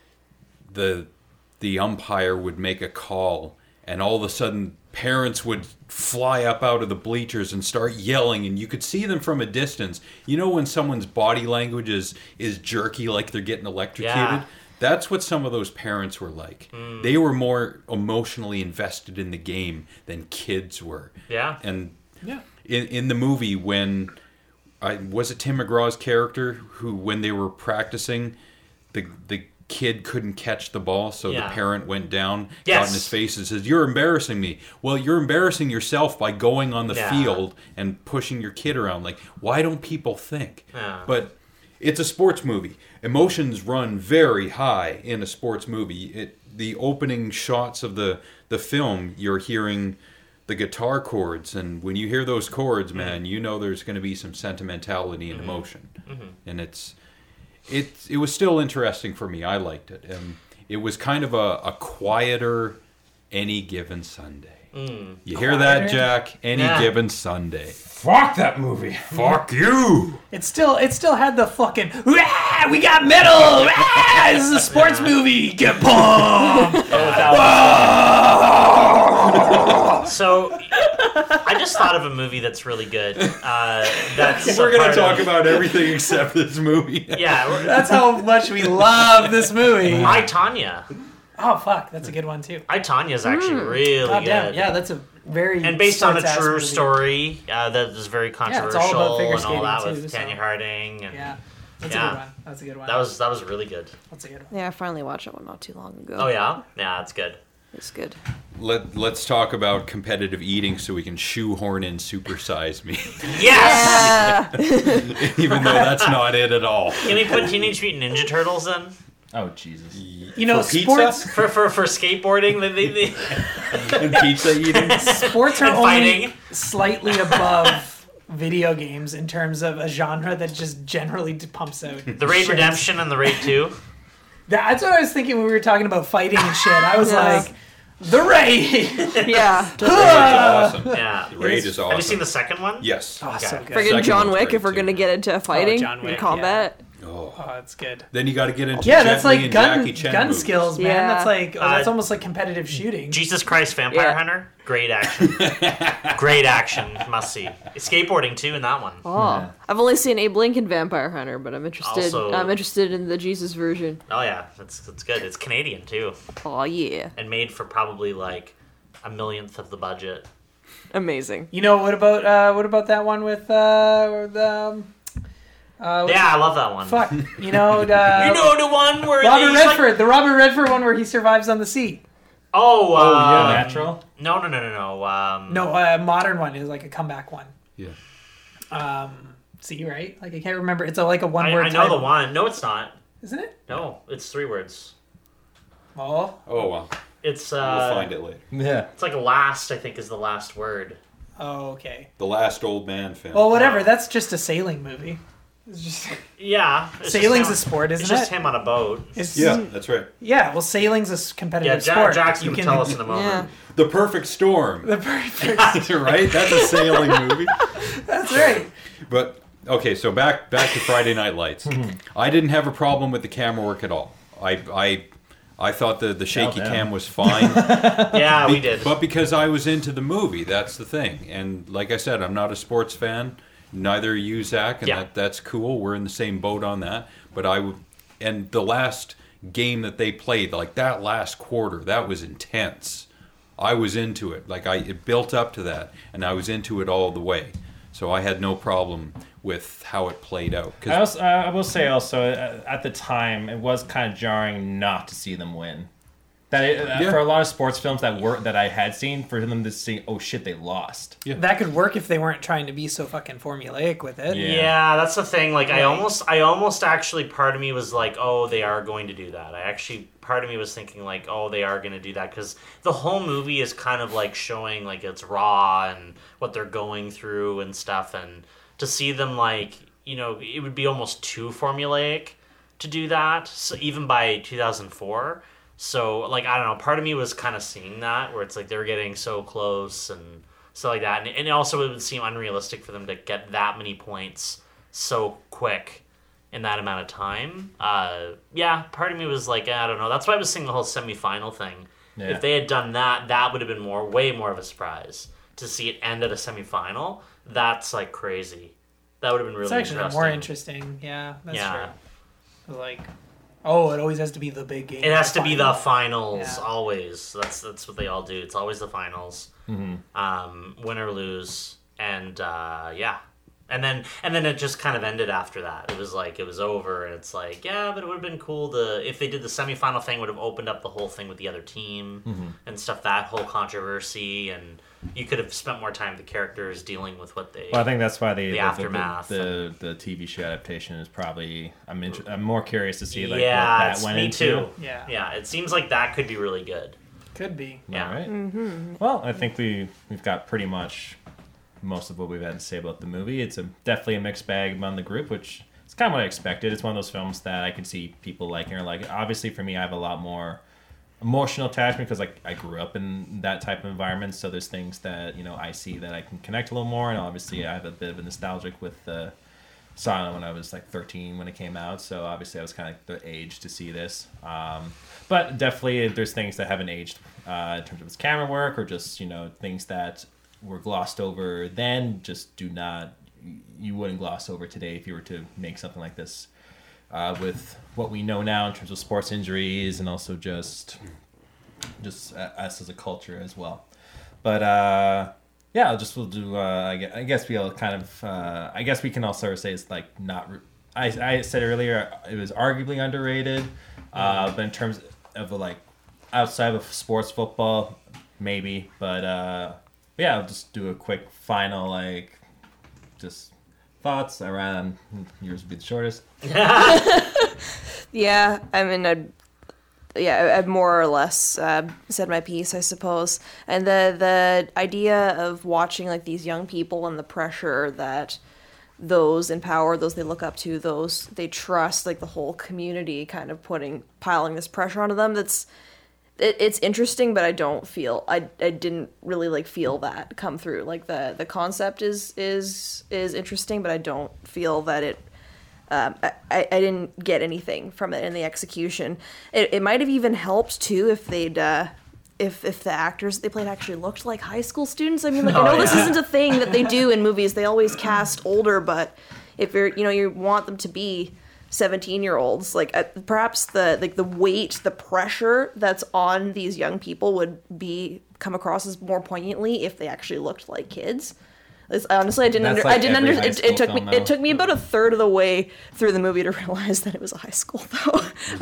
the the umpire would make a call, and all of a sudden parents would fly up out of the bleachers and start yelling, and you could see them from a distance. You know when someone's body language is is jerky, like they're getting electrocuted? Yeah. That's what some of those parents were like. They were more emotionally invested in the game than kids were. Yeah. And Yeah. in in the movie, when I was it Tim McGraw's character who, when they were practicing, the the kid couldn't catch the ball, so Yeah. the parent went down, Yes. got in his face, and says, "You're embarrassing me." Well, you're embarrassing yourself by going on the Yeah. field and pushing your kid around. Like, why don't people think? Yeah. But it's a sports movie. Emotions run very high in a sports movie. It the opening shots of the the film, you're hearing the guitar chords, and when you hear those chords, man, you know there's going to be some sentimentality and emotion, and it's it it was still interesting for me. I liked it, and it was kind of a, a quieter Any Given Sunday. You hear that, Quieter? Jack? Any Yeah. Given Sunday. Fuck that movie. Fuck you! It still. It still had the fucking. "Rah, we got metal. Rah, this is a sports movie. Get pumped. go. So, I just thought of a movie that's really good. Uh, that's We're a gonna part talk of- about everything except this movie. Yeah, we're- That's how much we love this movie. I, Tanya. Oh fuck, that's a good one too. I, Tanya is actually really God good. damn, yeah, that's a very And based on a sports-ass true movie. story uh, that is very it's controversial all about figure and all that skating, with too, Tanya so- Harding. And Yeah, that's Yeah. a good one. That's a good one. That was that was really good. That's a good one. Yeah, I finally watched that one not too long ago. Oh yeah, yeah, that's good. It's good. Let Let's talk about competitive eating so we can shoehorn in Supersize Me, Yes. Yeah. even though that's not it at all. Can we put Teenage Mutant Ninja Turtles in Oh Jesus. You know, For pizza? sports for for, for skateboarding? They, they, they, And pizza eating. sports are And only fighting. slightly above video games in terms of a genre that just generally d- pumps out. the Raid shit. Redemption and the Raid Two. That's what I was thinking when we were talking about fighting and shit. I was Yeah. like, the raid. Yeah. The Raid is awesome. Yeah. The Raid is awesome. Have you seen the second one? Yes. Oh, so Okay. good. Friggin' Second John one's Wick, great, if we're too. gonna get into fighting John Wick, and combat. Oh. Oh, it's good. Then you got to get into Yeah, Jet that's Li like and gun Jackie Chan gun movies. skills, man. Yeah. That's like oh, that's Uh, almost like competitive shooting. Jesus Christ, Vampire Yeah. Hunter. Great action. Great action. Must see. Skateboarding too in that one. Oh, Yeah. I've only seen Abe Lincoln Vampire Hunter, but I'm interested. Also- I'm interested in the Jesus version. Oh yeah, that's that's good. It's Canadian too, Oh yeah, and made for probably like a millionth of the budget. amazing. You know what about uh, what about that one with uh, with, um, uh, Yeah, I love that one. fuck, you know, uh, You know the one where Robert he's Redford, Like, the Robert Redford one where he survives on the sea. oh, Oh yeah, um, natural. No, no, no, no, no. Um, No, uh, modern one is like a comeback one. Yeah. Um, see, right? Like I can't remember. It's a, like a one I, word. I know the one. No, it's not. isn't it? No, it's three words. Oh, Oh well. It's We'll uh, find it later. Yeah. it's like last. I think is the last word. oh, okay. The Last Old Man film. Well, whatever. That's just a sailing movie. It's just Yeah, it's just sailing's him- a sport, isn't It's just it? him on a boat. It's, Yeah, that's right. Yeah. Well, sailing's a s- Yeah, competitive Jack, sport. Jackson You will can- tell us in a moment. Yeah, The Perfect Storm. The perfect. Right? That's a sailing movie. That's right. But okay, so back back to Friday Night Lights. I didn't have a problem with the camera work at all. I I I thought the the shaky down. cam was fine. Yeah, we did. But because I was into the movie, that's the thing. And like I said, I'm not a sports fan. Neither are you, Zach, and Yeah. that, that's cool. We're in the same boat on that. But I would, and the last game that they played, like that last quarter, that was intense. I was into it. Like I, it built up to that, and I was into it all the way. So I had no problem with how it played out. 'Cause- I, also, I will say also uh, at the time it was kind of jarring not to see them win. That it, uh, Yeah. for a lot of sports films that were that I had seen, for them to see, oh shit, they lost. Yeah. That could work if they weren't trying to be so fucking formulaic with it. Yeah. Yeah, that's the thing. Like, I Right. almost, I almost actually, part of me was like, oh, they are going to do that. I actually, part of me was thinking like, oh, they are going to do that because the whole movie is kind of like showing like it's raw and what they're going through and stuff, and to see them like, you know, it would be almost too formulaic to do that. So even by two thousand four. So, like, I don't know, part of me was kind of seeing that, where it's like they're getting so close and stuff like that. And, and also, it would seem unrealistic for them to get that many points so quick in that amount of time. Uh, yeah, part of me was like, I don't know. That's why I was seeing the whole semifinal thing. Yeah. If they had done that, that would have been more, way more of a surprise. To see it end at a semifinal, that's, like, crazy. That would have been really It's actually interesting. more interesting. Yeah, that's Yeah. true. Like, oh, it always has to be the big game. It has to be the final. finals Yeah. always. That's that's what they all do. It's always the finals, Mm-hmm. um, win or lose, and uh, yeah, and then and then it just kind of ended after that. It was like it was over, and it's like yeah, but it would have been cool to if they did the semifinal thing. Would have opened up the whole thing with the other team Mm-hmm. and stuff. That whole controversy, and you could have spent more time with the characters dealing with what they. Well, I think that's why the The the, aftermath the, the, the T V show adaptation is probably. I'm inter- I'm more curious to see like yeah, what that it's- went me into. too. Yeah. yeah. It seems like that could be really good. Could be. Yeah. All right. Well, I think we we've got pretty much most of what we've had to say about the movie. It's a definitely a mixed bag among the group, which is kind of what I expected. It's one of those films that I could see people liking or like. Obviously, for me, I have a lot more emotional attachment because like I grew up in that type of environment. So there's things that you know I see that I can connect a little more, and obviously I have a bit of a nostalgic with the saw it when I was like thirteen when it came out, so obviously I was kind of like the age to see this. Um, but definitely there's things that haven't aged uh, in terms of its camera work, or just, you know, things that were glossed over then just do not, you wouldn't gloss over today if you were to make something like this uh, with what we know now in terms of sports injuries and also just just uh, us as a culture as well. But uh, yeah, I'll just we'll do. Uh, I guess, I guess we'll kind of. Uh, I guess we can also say it's like not. Re- I I said earlier it was arguably underrated, uh, but in terms of the, like outside of sports football, maybe. But uh, yeah, I'll just do a quick final like just thoughts around. Yours would be the shortest. Yeah, I mean, I'd, yeah, I've more or less uh, said my piece, I suppose. And the the idea of watching like these young people and the pressure that those in power, those they look up to, those they trust, like the whole community, kind of putting piling this pressure onto them. That's it, it's interesting, but I don't feel I I didn't really like feel that come through. Like the the concept is is is interesting, but I don't feel that it. Um, I, I didn't get anything from it in the execution. It, it might have even helped too if they'd uh, if if the actors they played actually looked like high school students. I mean, like, I know Oh, this yeah. isn't a thing that they do in movies. They always cast older, but if you're you know you want them to be seventeen year olds, like uh, perhaps the like the weight, the pressure that's on these young people would be come across as more poignantly if they actually looked like kids. It's, honestly, I didn't. That's Under, like I didn't every under. high It, school it took me. film It now. took me about a third of the way through the movie to realize that it was a high school, though.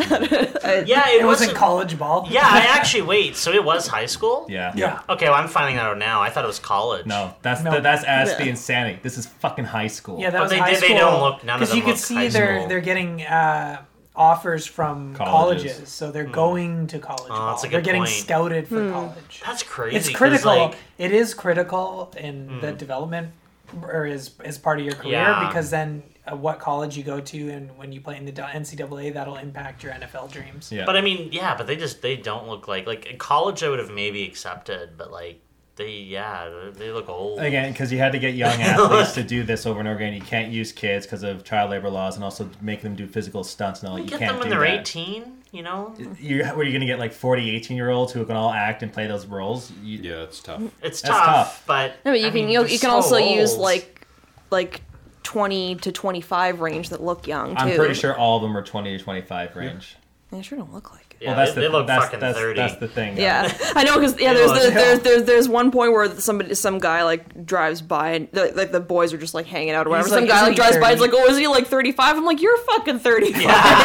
I- Yeah, it, It wasn't wasn't. college ball. Yeah, I actually wait. So it was high school. Yeah. Yeah. Okay, well I'm finding that out now. I thought it was college. No, that's No. The, that's that's Yeah. the insanity. This is fucking high school. Yeah, that But was they high did- they school. don't look- none of them you could look see high they're school. they're getting uh, offers from Colleges. colleges. so they're going to college Oh, ball. that's a They're good getting point. scouted for college. That's crazy. It's 'cause, critical. Like, It is critical in the development or as as part of your career Yeah. because then uh, what college you go to and when you play in the N C double A that'll impact your N F L dreams. Yeah. but I mean, yeah, but they just they don't look like like in college I would have maybe accepted, but like they yeah they look old. Again, because you had to get young athletes to do this over and over again. You can't use kids because of child labor laws, and also make them do physical stunts and all. You Get can't them when do they're that. eighteen, you know. You, were you going to get like forty, eighteen year olds who can all act and play those roles? You, Yeah, it's tough. It's That's tough, tough. but No, but you I can mean, you, know, they're you can so also use old. like like twenty to twenty five range that look young too. I'm pretty sure all of them are twenty to twenty-five range. They sure don't look like it. Yeah, well, that's they, the they look that's, fucking that's, thirty. that's the thing. Yeah, I know because yeah, They there's, look- there's there's there's there's one point where somebody some guy like drives by and the, like the boys are just like hanging out or whatever. He's Some like, guy "Isn't like he drives by, thirty?" it's like, oh, is he like thirty-five? I'm like, you're fucking thirty-five.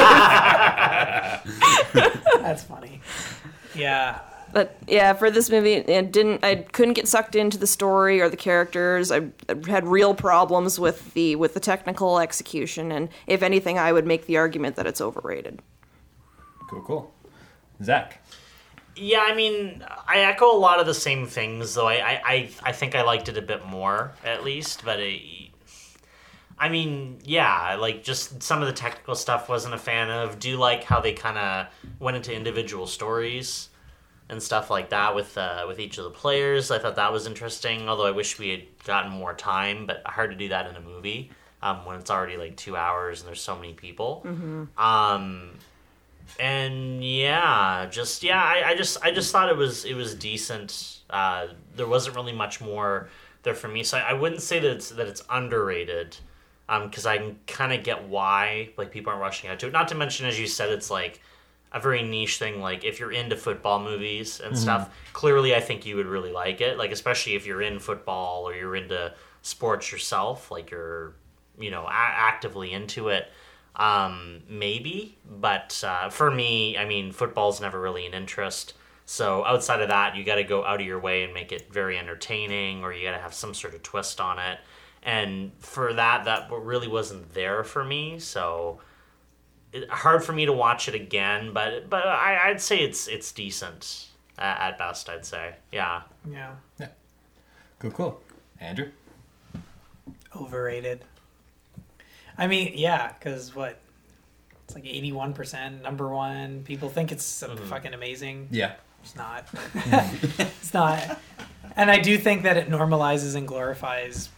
That's funny. Yeah. But yeah, for this movie, it didn't. I couldn't get sucked into the story or the characters. I, I had real problems with the with the technical execution, and if anything, I would make the argument that it's overrated. Cool, cool. Zach. Yeah, I mean, I echo a lot of the same things, though. I, I, I, I think I liked it a bit more, at least. But it, I mean, yeah, like just some of the technical stuff wasn't a fan of. Do like how they kind of went into individual stories and stuff like that with uh, with each of the players. I thought that was interesting. Although I wish we had gotten more time, but hard to do that in a movie um, when it's already like two hours and there's so many people. Mm-hmm. Um, and yeah, just yeah, I, I just I just thought it was it was decent. Uh, there wasn't really much more there for me, so I, I wouldn't say that it's that it's underrated, because I can kind of get why like people aren't rushing out to it. Not to mention, as you said, it's like a very niche thing. Like if you're into football movies and stuff, clearly I think you would really like it. Like especially if you're in football or you're into sports yourself, like you're you know a- actively into it. Um, maybe, but uh, for me, I mean, football's never really an interest. So outside of that, you got to go out of your way and make it very entertaining, or you got to have some sort of twist on it. And for that, that really wasn't there for me. So it, hard for me to watch it again. But but I, I'd say it's it's decent at, at best. I'd say, yeah. Yeah. Cool, cool. Andrew? Overrated. I mean, yeah, because what? It's like eighty-one percent, number one. People think it's uh, fucking amazing. Yeah. It's not. It's not. And I do think that it normalizes and glorifies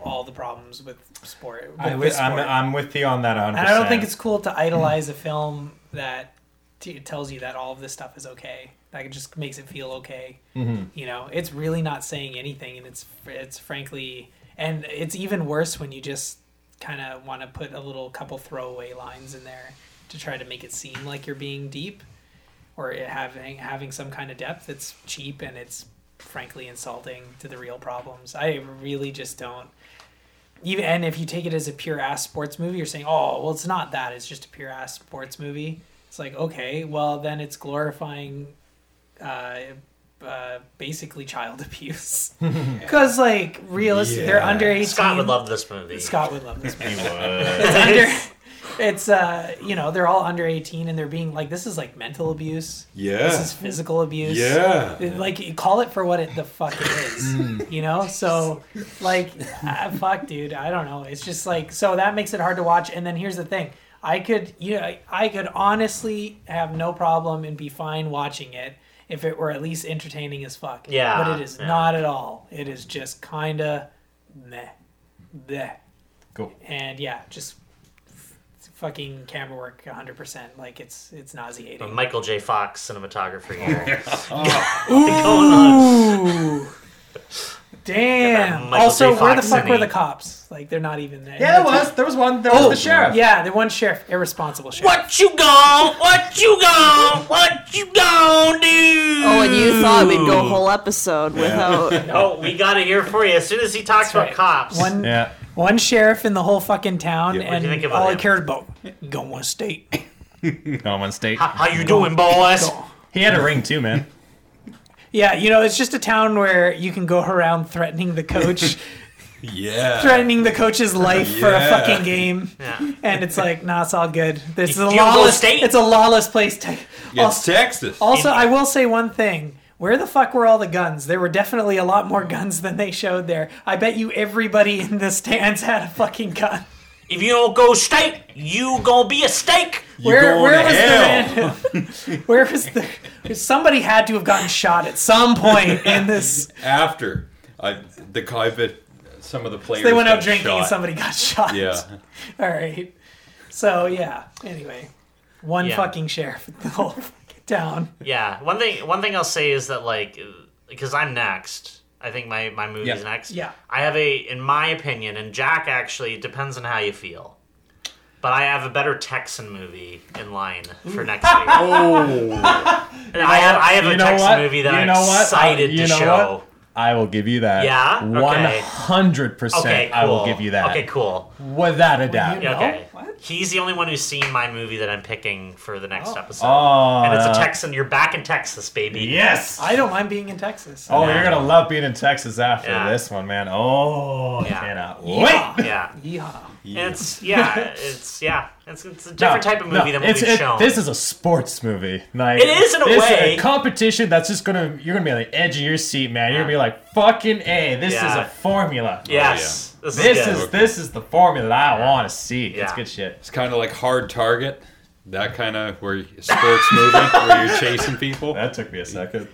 all the problems with sport. With, I, with I'm, sport. I'm with you on that one hundred percent. And I don't think it's cool to idolize a film that t- tells you that all of this stuff is okay. That just makes it feel okay. Mm-hmm. You know, it's really not saying anything, and it's it's frankly, and it's even worse when you just kind of want to put a little couple throwaway lines in there to try to make it seem like you're being deep, or it having having some kind of depth. It's cheap and it's frankly insulting to the real problems. I really just don't. Even and if you take it as a pure ass sports movie, you're saying, oh, well, it's not that. It's just a pure ass sports movie. It's like, okay, well, then it's glorifying, uh, uh, basically child abuse. Because like realistically, they're Yeah. under eighteen. Scott would love this movie. Scott would love this movie. He would. It's under. It's uh, you know, they're all under eighteen, and they're being like, this is like mental abuse. Yeah. This is physical abuse. Yeah. Like, you call it for what it the fuck it is. You know? So, like, ah, fuck, dude. I don't know. It's just like, so that makes it hard to watch. And then here's the thing. I could, you know, I could honestly have no problem and be fine watching it if it were at least entertaining as fuck. Yeah, But it is yeah. not at all. It is just kind of meh. Bleh. Cool. And yeah, just f- fucking camera work one hundred percent. Like, it's it's nauseating. Michael J. Fox cinematography here. Ooh. Damn. Michael Also, J. where the Fox fuck and were he- the cops? Like, they're not even there. Yeah, there was. There was one. There was Oh, the sheriff. Yeah, the one sheriff. Irresponsible sheriff. What you gon' What you gon' What you gon' do? Oh, and you thought we'd go a whole episode without. Oh, we got it here for you. As soon as he talks about right. cops. One, Yeah. one sheriff in the whole fucking town, Yeah, what do and you think about all he him? cared about, going one state. Going one state. How, how you doing, boys? Go. He had a ring too, man. Yeah, you know, it's just a town where you can go around threatening the coach, Yeah. threatening the coach's life for a Yeah. fucking game. Yeah. And it's like, nah, it's all good. This is a You go lawless. state. It's a lawless place. To, Yeah, also, it's Texas. also, I will say one thing. Where the fuck were all the guns? There were definitely a lot more guns than they showed there. I bet you everybody in the stands had a fucking gun. If you don't go state, you gonna be a steak. You Where, going where to was hell. the random? Where was the? Somebody had to have gotten shot at some point in this. After I, the guy bit some of the players. They went out got drinking and shot. somebody got shot. Yeah. All right. So yeah. Anyway, one Yeah. fucking sheriff in the whole fucking town. Yeah. One thing. One thing I'll say is that like, because I'm next. I think my my movie's Yeah. next. Yeah. I have a, in my opinion, and Jack actually, it depends on how you feel. But I have a better Texan movie in line for next week. Oh. And I have I have You a know Texan what? movie that You I'm know what? excited Uh, you to know show. what? I will give you that. Yeah? Okay. One hundred percent. Okay, cool. I will give you that. Okay, cool. Without a doubt. You know? Okay. What? He's the only one who's seen my movie that I'm picking for the next Oh. episode. Oh. And it's a uh, Texan. You're back in Texas, baby. Yes. I don't mind being in Texas. Oh, Yeah. you're gonna love being in Texas after Yeah. this one, man. Oh, Yeah. I cannot Yeehaw. wait. Yeah. Yeehaw. And it's yeah, it's yeah, it's, it's a different No, type of movie no, than what it's, we've it- shown. This is a sports movie. Like, It is in a it's way. a competition that's just gonna you're gonna be on the edge of your seat, man. You're Yeah. gonna be like, fucking A, this is Yeah. a formula. yes, this is This good. is this is the formula that I Yeah. want to see. It's Yeah. good shit. It's kind of like Hard Target. That kind of where sports movie where you're chasing people. That took me a second.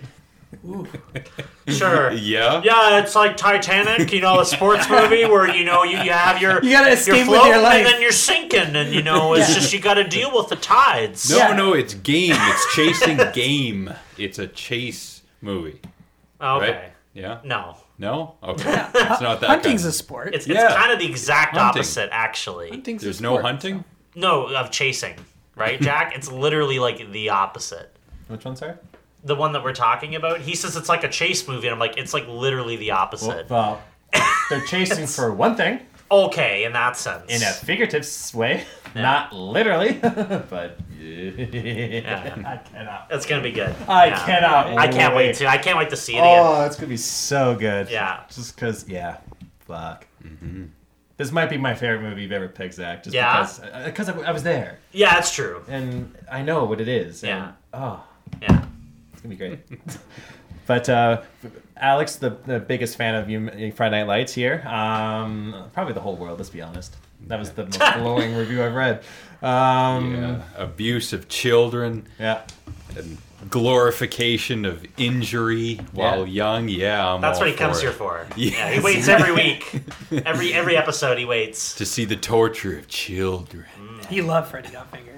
sure. Yeah. Yeah, it's like Titanic, you know, a sports movie where you know you, you have your You gotta you're escape with floating your life. and then you're sinking, and you know it's Yeah. just you got to deal with the tides. No, Yeah. no, it's game. It's chasing game. It's a chase movie, Okay. right? Yeah. No, No. Okay. It's not that. Hunting's kind. a sport. it's Yeah. it's kind of the exact Hunting. opposite, actually. Hunting's a There's no sport, hunting. No, of chasing, right, Jack? It's literally like the opposite. Which one, sorry? The one that we're talking about, he says it's like a chase movie, and I'm like, it's like literally the opposite. Well, they're chasing for one thing Okay, in that sense. in a figurative s- way, not literally, but Yeah. I cannot. It's gonna be good. I Yeah. cannot. I can't wait to. I can't wait to see it again. Oh, it's gonna be so good. Yeah. Just because, yeah, fuck. This might be my favorite movie you've ever picked, Zach. Just Yeah? because, because I, I was there Yeah, it's true. and I know what it is. And, Yeah. oh, Yeah. it's gonna be great. But uh, Alex, the, the biggest fan of you, Friday Night Lights here. Um, probably the whole world. Let's be honest. That was the most glowing review I've read. Um, Yeah. Abuse of children yeah. and glorification of injury while young. Yeah, I'm That's all what he comes for here it. for. Yes. Yeah, he waits every week. Every every episode he waits. To see the torture of children. He loved Freddy Got Fingered.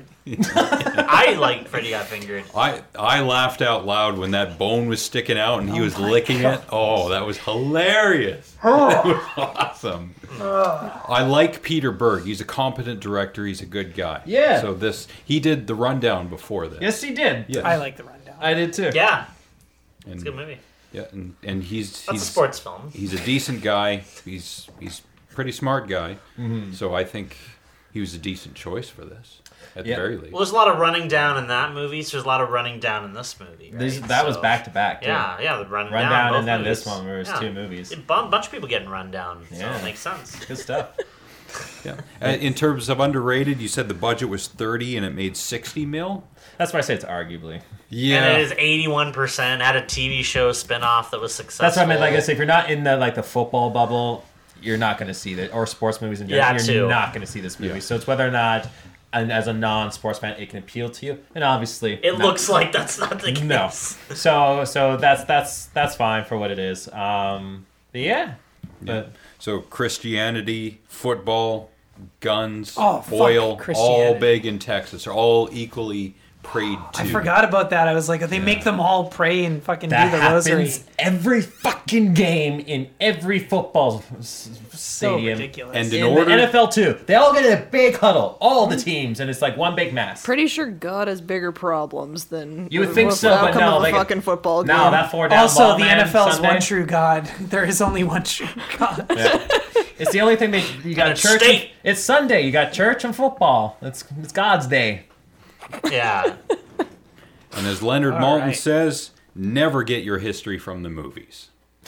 I like Freddy Got Fingered. I I laughed out loud when that bone was sticking out and he Oh was my licking God. it. Oh, that was hilarious. That was awesome. I like Peter Berg. He's a competent director. He's a good guy. Yeah. So this he did The Rundown before this. Yes, he did. Yes. I like the rundown. I did too. Yeah, And, it's a good movie. Yeah, and, and he's That's he's a sports film. he's a decent guy. He's he's a pretty smart guy. Mm-hmm. So I think he was a decent choice for this, at Yeah. the very least. Well, there's a lot of running down in that movie, so there's a lot of running down in this movie. Right? These- that was So- back to back. too. Yeah, yeah, the running Run down. Down both and then movies. this one, where it was two movies. A bu- bunch of people getting run down, so Yeah. it makes sense. Good stuff. Yeah. Uh, in terms of underrated, you said the budget was thirty and it made sixty mil. That's why I say it's arguably. Yeah. And it is eighty-one percent. Had a T V show spin-off that was successful. That's what I mean. Like I say, if you're not in the like the football bubble, you're not going to see that, or sports movies in general. Yeah, you're too. not going to see this movie. Yeah. So it's whether or not, and as a non-sports fan, it can appeal to you. And obviously, It not- looks like that's not the case. no. So so that's that's that's fine for what it is. Um, but yeah, but So Christianity, football, guns, Oh, fuck oil, all Christianity. big in Texas. Are all equally prayed to. I forgot about that. I was like, they make them all pray and fucking that do the happens rosary. every fucking game in every football s- So stadium. ridiculous. And in In order- the N F L too, they all get in a big huddle, all the teams, and it's like one big mass. Pretty sure God has bigger problems than You would think the so, but outcome no, of a like- fucking football game. No, that four down also, ball, the man, N F L's Sunday. one true God. There is only one true God. It's the only thing they you got And church. state. It's Sunday. You got church and football. It's it's God's day. Yeah. And as Leonard All Maltin right. says, never get your history from the movies.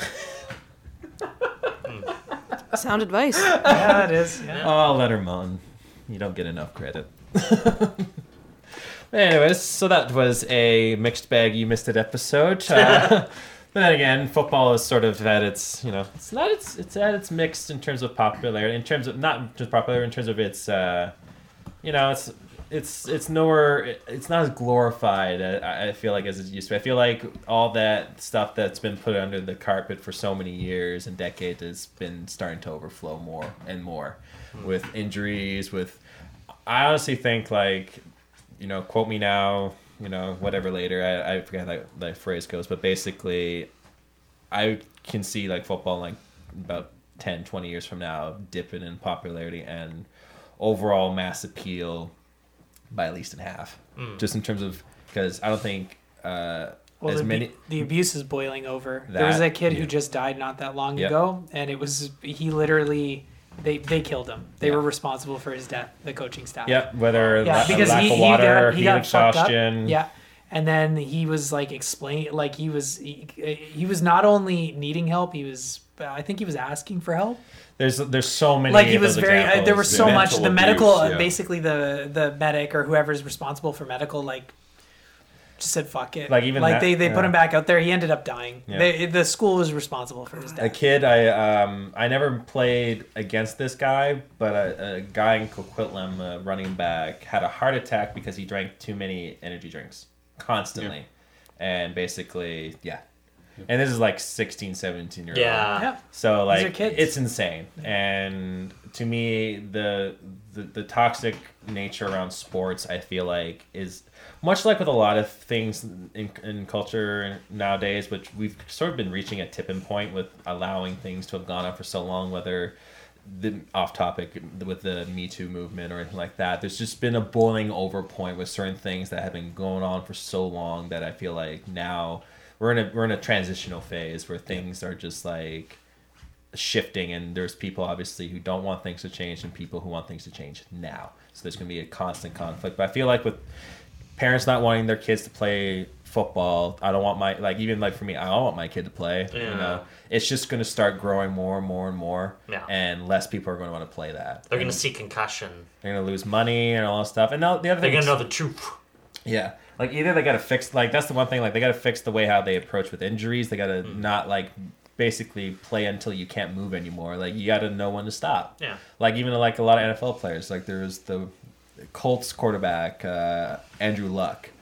Sound advice. Yeah, it is. Yeah. Oh, Letterman, you don't get enough credit. Anyways, so that was a mixed bag. You missed it episode. Uh, but then again, football is sort of at its, you know, it's not its, it's at its mixed in terms of popularity, in terms of not just popularity, in terms of its, uh, you know, it's. It's it's nowhere. It's not as glorified. I, I feel like as it used to be. I feel like all that stuff that's been put under the carpet for so many years and decades has been starting to overflow more and more, with injuries. With I honestly think like, you know, quote me now, you know, whatever later. I, I forget how that, that phrase goes, but basically, I can see like football like about ten, twenty years from now dipping in popularity and overall mass appeal by at least in half, just in terms of because I don't think uh, Well, as the, many. the abuse is boiling over. there was That- that kid yeah. who just died not that long Yep. ago, and it was he literally they they killed him. They Yeah. were responsible for his death. The coaching staff. Yeah, whether Yeah, la- because lack he, of he water, got he heat got fucked up. exhaustion. Yeah, and then he was like explaining, like he was he, he was not only needing help, he was I think he was asking for help. There's there's so many. Like he of was those very uh, there was examples. so The much mental the medical abuse, yeah. basically the the medic or whoever's responsible for medical like just said fuck it. Like, even like that- they they put yeah. him back out there. He ended up dying. Yeah. They, the school was responsible for his A death. kid, I um, I never played against this guy, but a, a guy in Coquitlam, a running back, had a heart attack because he drank too many energy drinks constantly, and basically, yeah. And this is like sixteen, seventeen year old. Yeah. Yeah. So These like are kids. it's insane, and to me, the, the the toxic nature around sports, I feel like, is much like with a lot of things in, in culture nowadays, which we've sort of been reaching a tipping point with allowing things to have gone on for so long, whether the off topic with the Me Too movement or anything like that. There's just been a boiling over point with certain things that have been going on for so long that I feel like now we're in a we're in a transitional phase where things are just like shifting, and there's people obviously who don't want things to change and people who want things to change now. So there's going to be a constant conflict. But I feel like with parents not wanting their kids to play football, I don't want my like even like for me, I don't want my kid to play. You Yeah. know, it's just going to start growing more and more and more, Yeah. and less people are going to want to play that. They're going And to see concussion. they're going to lose money and all that stuff. And now the other They're thing going is- to know the truth. yeah, like either they got to fix like that's the one thing like they got to fix the way how they approach with injuries. They got to Mm. not like basically play until you can't move anymore. Like you got to know when to stop. Yeah. Like even like a lot of N F L players, like there was the Colts quarterback uh, Andrew Luck.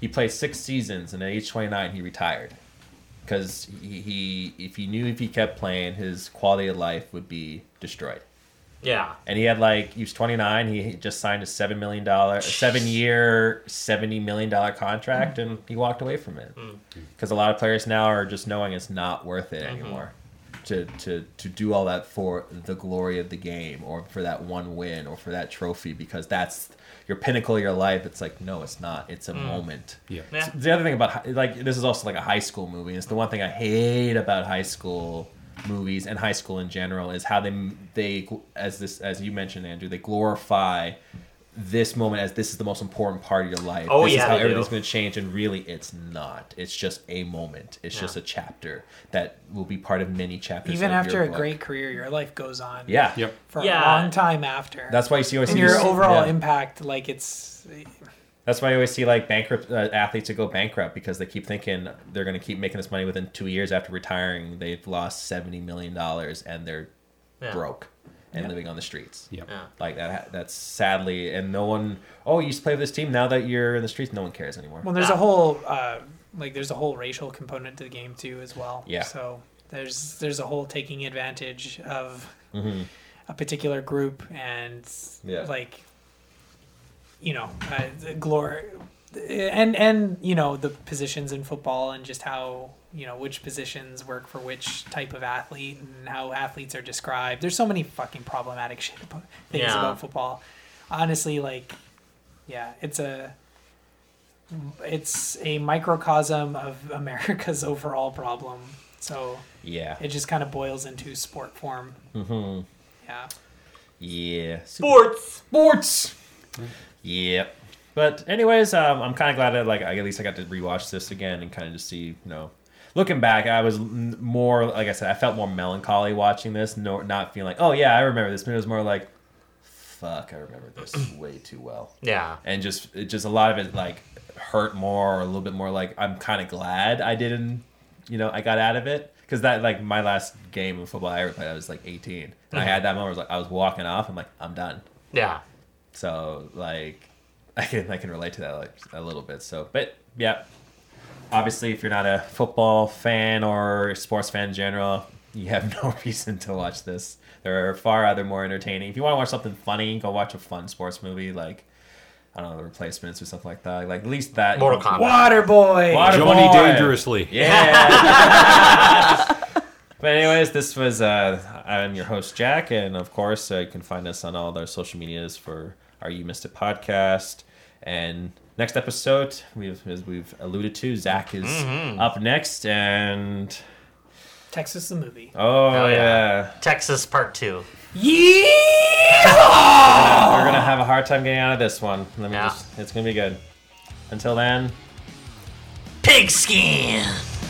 he played six seasons, and at age twenty-nine, he retired because he, he if he knew if he kept playing, his quality of life would be destroyed. Yeah. And he had like he was twenty-nine. He just signed a seven million dollar, seven year, seventy million dollar contract, and he walked away from it because a lot of players now are just knowing it's not worth it Mm-hmm. anymore to to to do all that for the glory of the game or for that one win or for that trophy because that's your pinnacle of your life. It's like no, it's not. It's a moment. Yeah. Yeah. The other thing about hi- like this is also like a high school movie. It's the one thing I hate about high school movies and high school in general is how they they as this as you mentioned, Andrew, they glorify this moment as this is the most important part of your life. Oh, this yeah, is how they everything's do. going to change, and really it's not. It's just a moment. It's Yeah. just a chapter that will be part of many chapters. Even of after your a book. great career, your life goes on. yeah, Yep. For Yeah. a long time after. That's why you see always and see your this- overall yeah. impact, like it's. That's why you always see like bankrupt uh, athletes that go bankrupt because they keep thinking they're going to keep making this money within two years after retiring. They've lost seventy million dollars and they're Yeah. broke and Yeah. living on the streets. Yep. Yeah. Like that. That's sadly, and no one. Oh, you used to play with this team. Now that you're in the streets, no one cares anymore. Well, there's Yeah. a whole uh, like there's a whole racial component to the game too as well. Yeah. So there's there's a whole taking advantage of Mm-hmm. a particular group and Yeah. like you know uh, glory and and you know the positions in football and just how you know which positions work for which type of athlete and how athletes are described. There's so many fucking problematic shit about things Yeah. about football. Honestly, like yeah, it's a it's a microcosm of America's overall problem. So Yeah. it just kind of boils into sport form. Mm-hmm. Yeah. Yeah. Sports. Sports. Yep. But anyways, um, I'm kind of glad that like I, at least I got to rewatch this again and kind of just see, you know, looking back, I was n- more like I said, I felt more melancholy watching this, no, not feeling like, oh yeah, I remember this. But it was more like, fuck, I remember this way too well, Yeah. and just it just a lot of it like hurt more, or a little bit more like I'm kind of glad I didn't, you know, I got out of it. Because that, like, my last game of football I ever played, I was like eighteen. And I had that moment where I was like, I was walking off. I'm like, I'm done. Yeah. So, like, I can I can relate to that like, a little bit. So, but, yeah. Obviously, if you're not a football fan or a sports fan in general, you have no reason to watch this. There are far other more entertaining. If you want to watch something funny, go watch a fun sports movie like, I don't know, The Replacements or something like that. Like, at least that. Mortal Kombat. Waterboy. Water- Johnny Boy. Dangerously. Yeah. But anyways, this was uh, I'm your host Jack, and of course uh, you can find us on all our social medias for our You Missed It podcast. And next episode, we've as we've alluded to, Zach is up next, and Texas the movie. oh Hell yeah. yeah. Texas Part Two. Yeah. we're gonna have a hard time getting out of this one. Let me Yeah. just, it's gonna be good. Until then. Pigskin.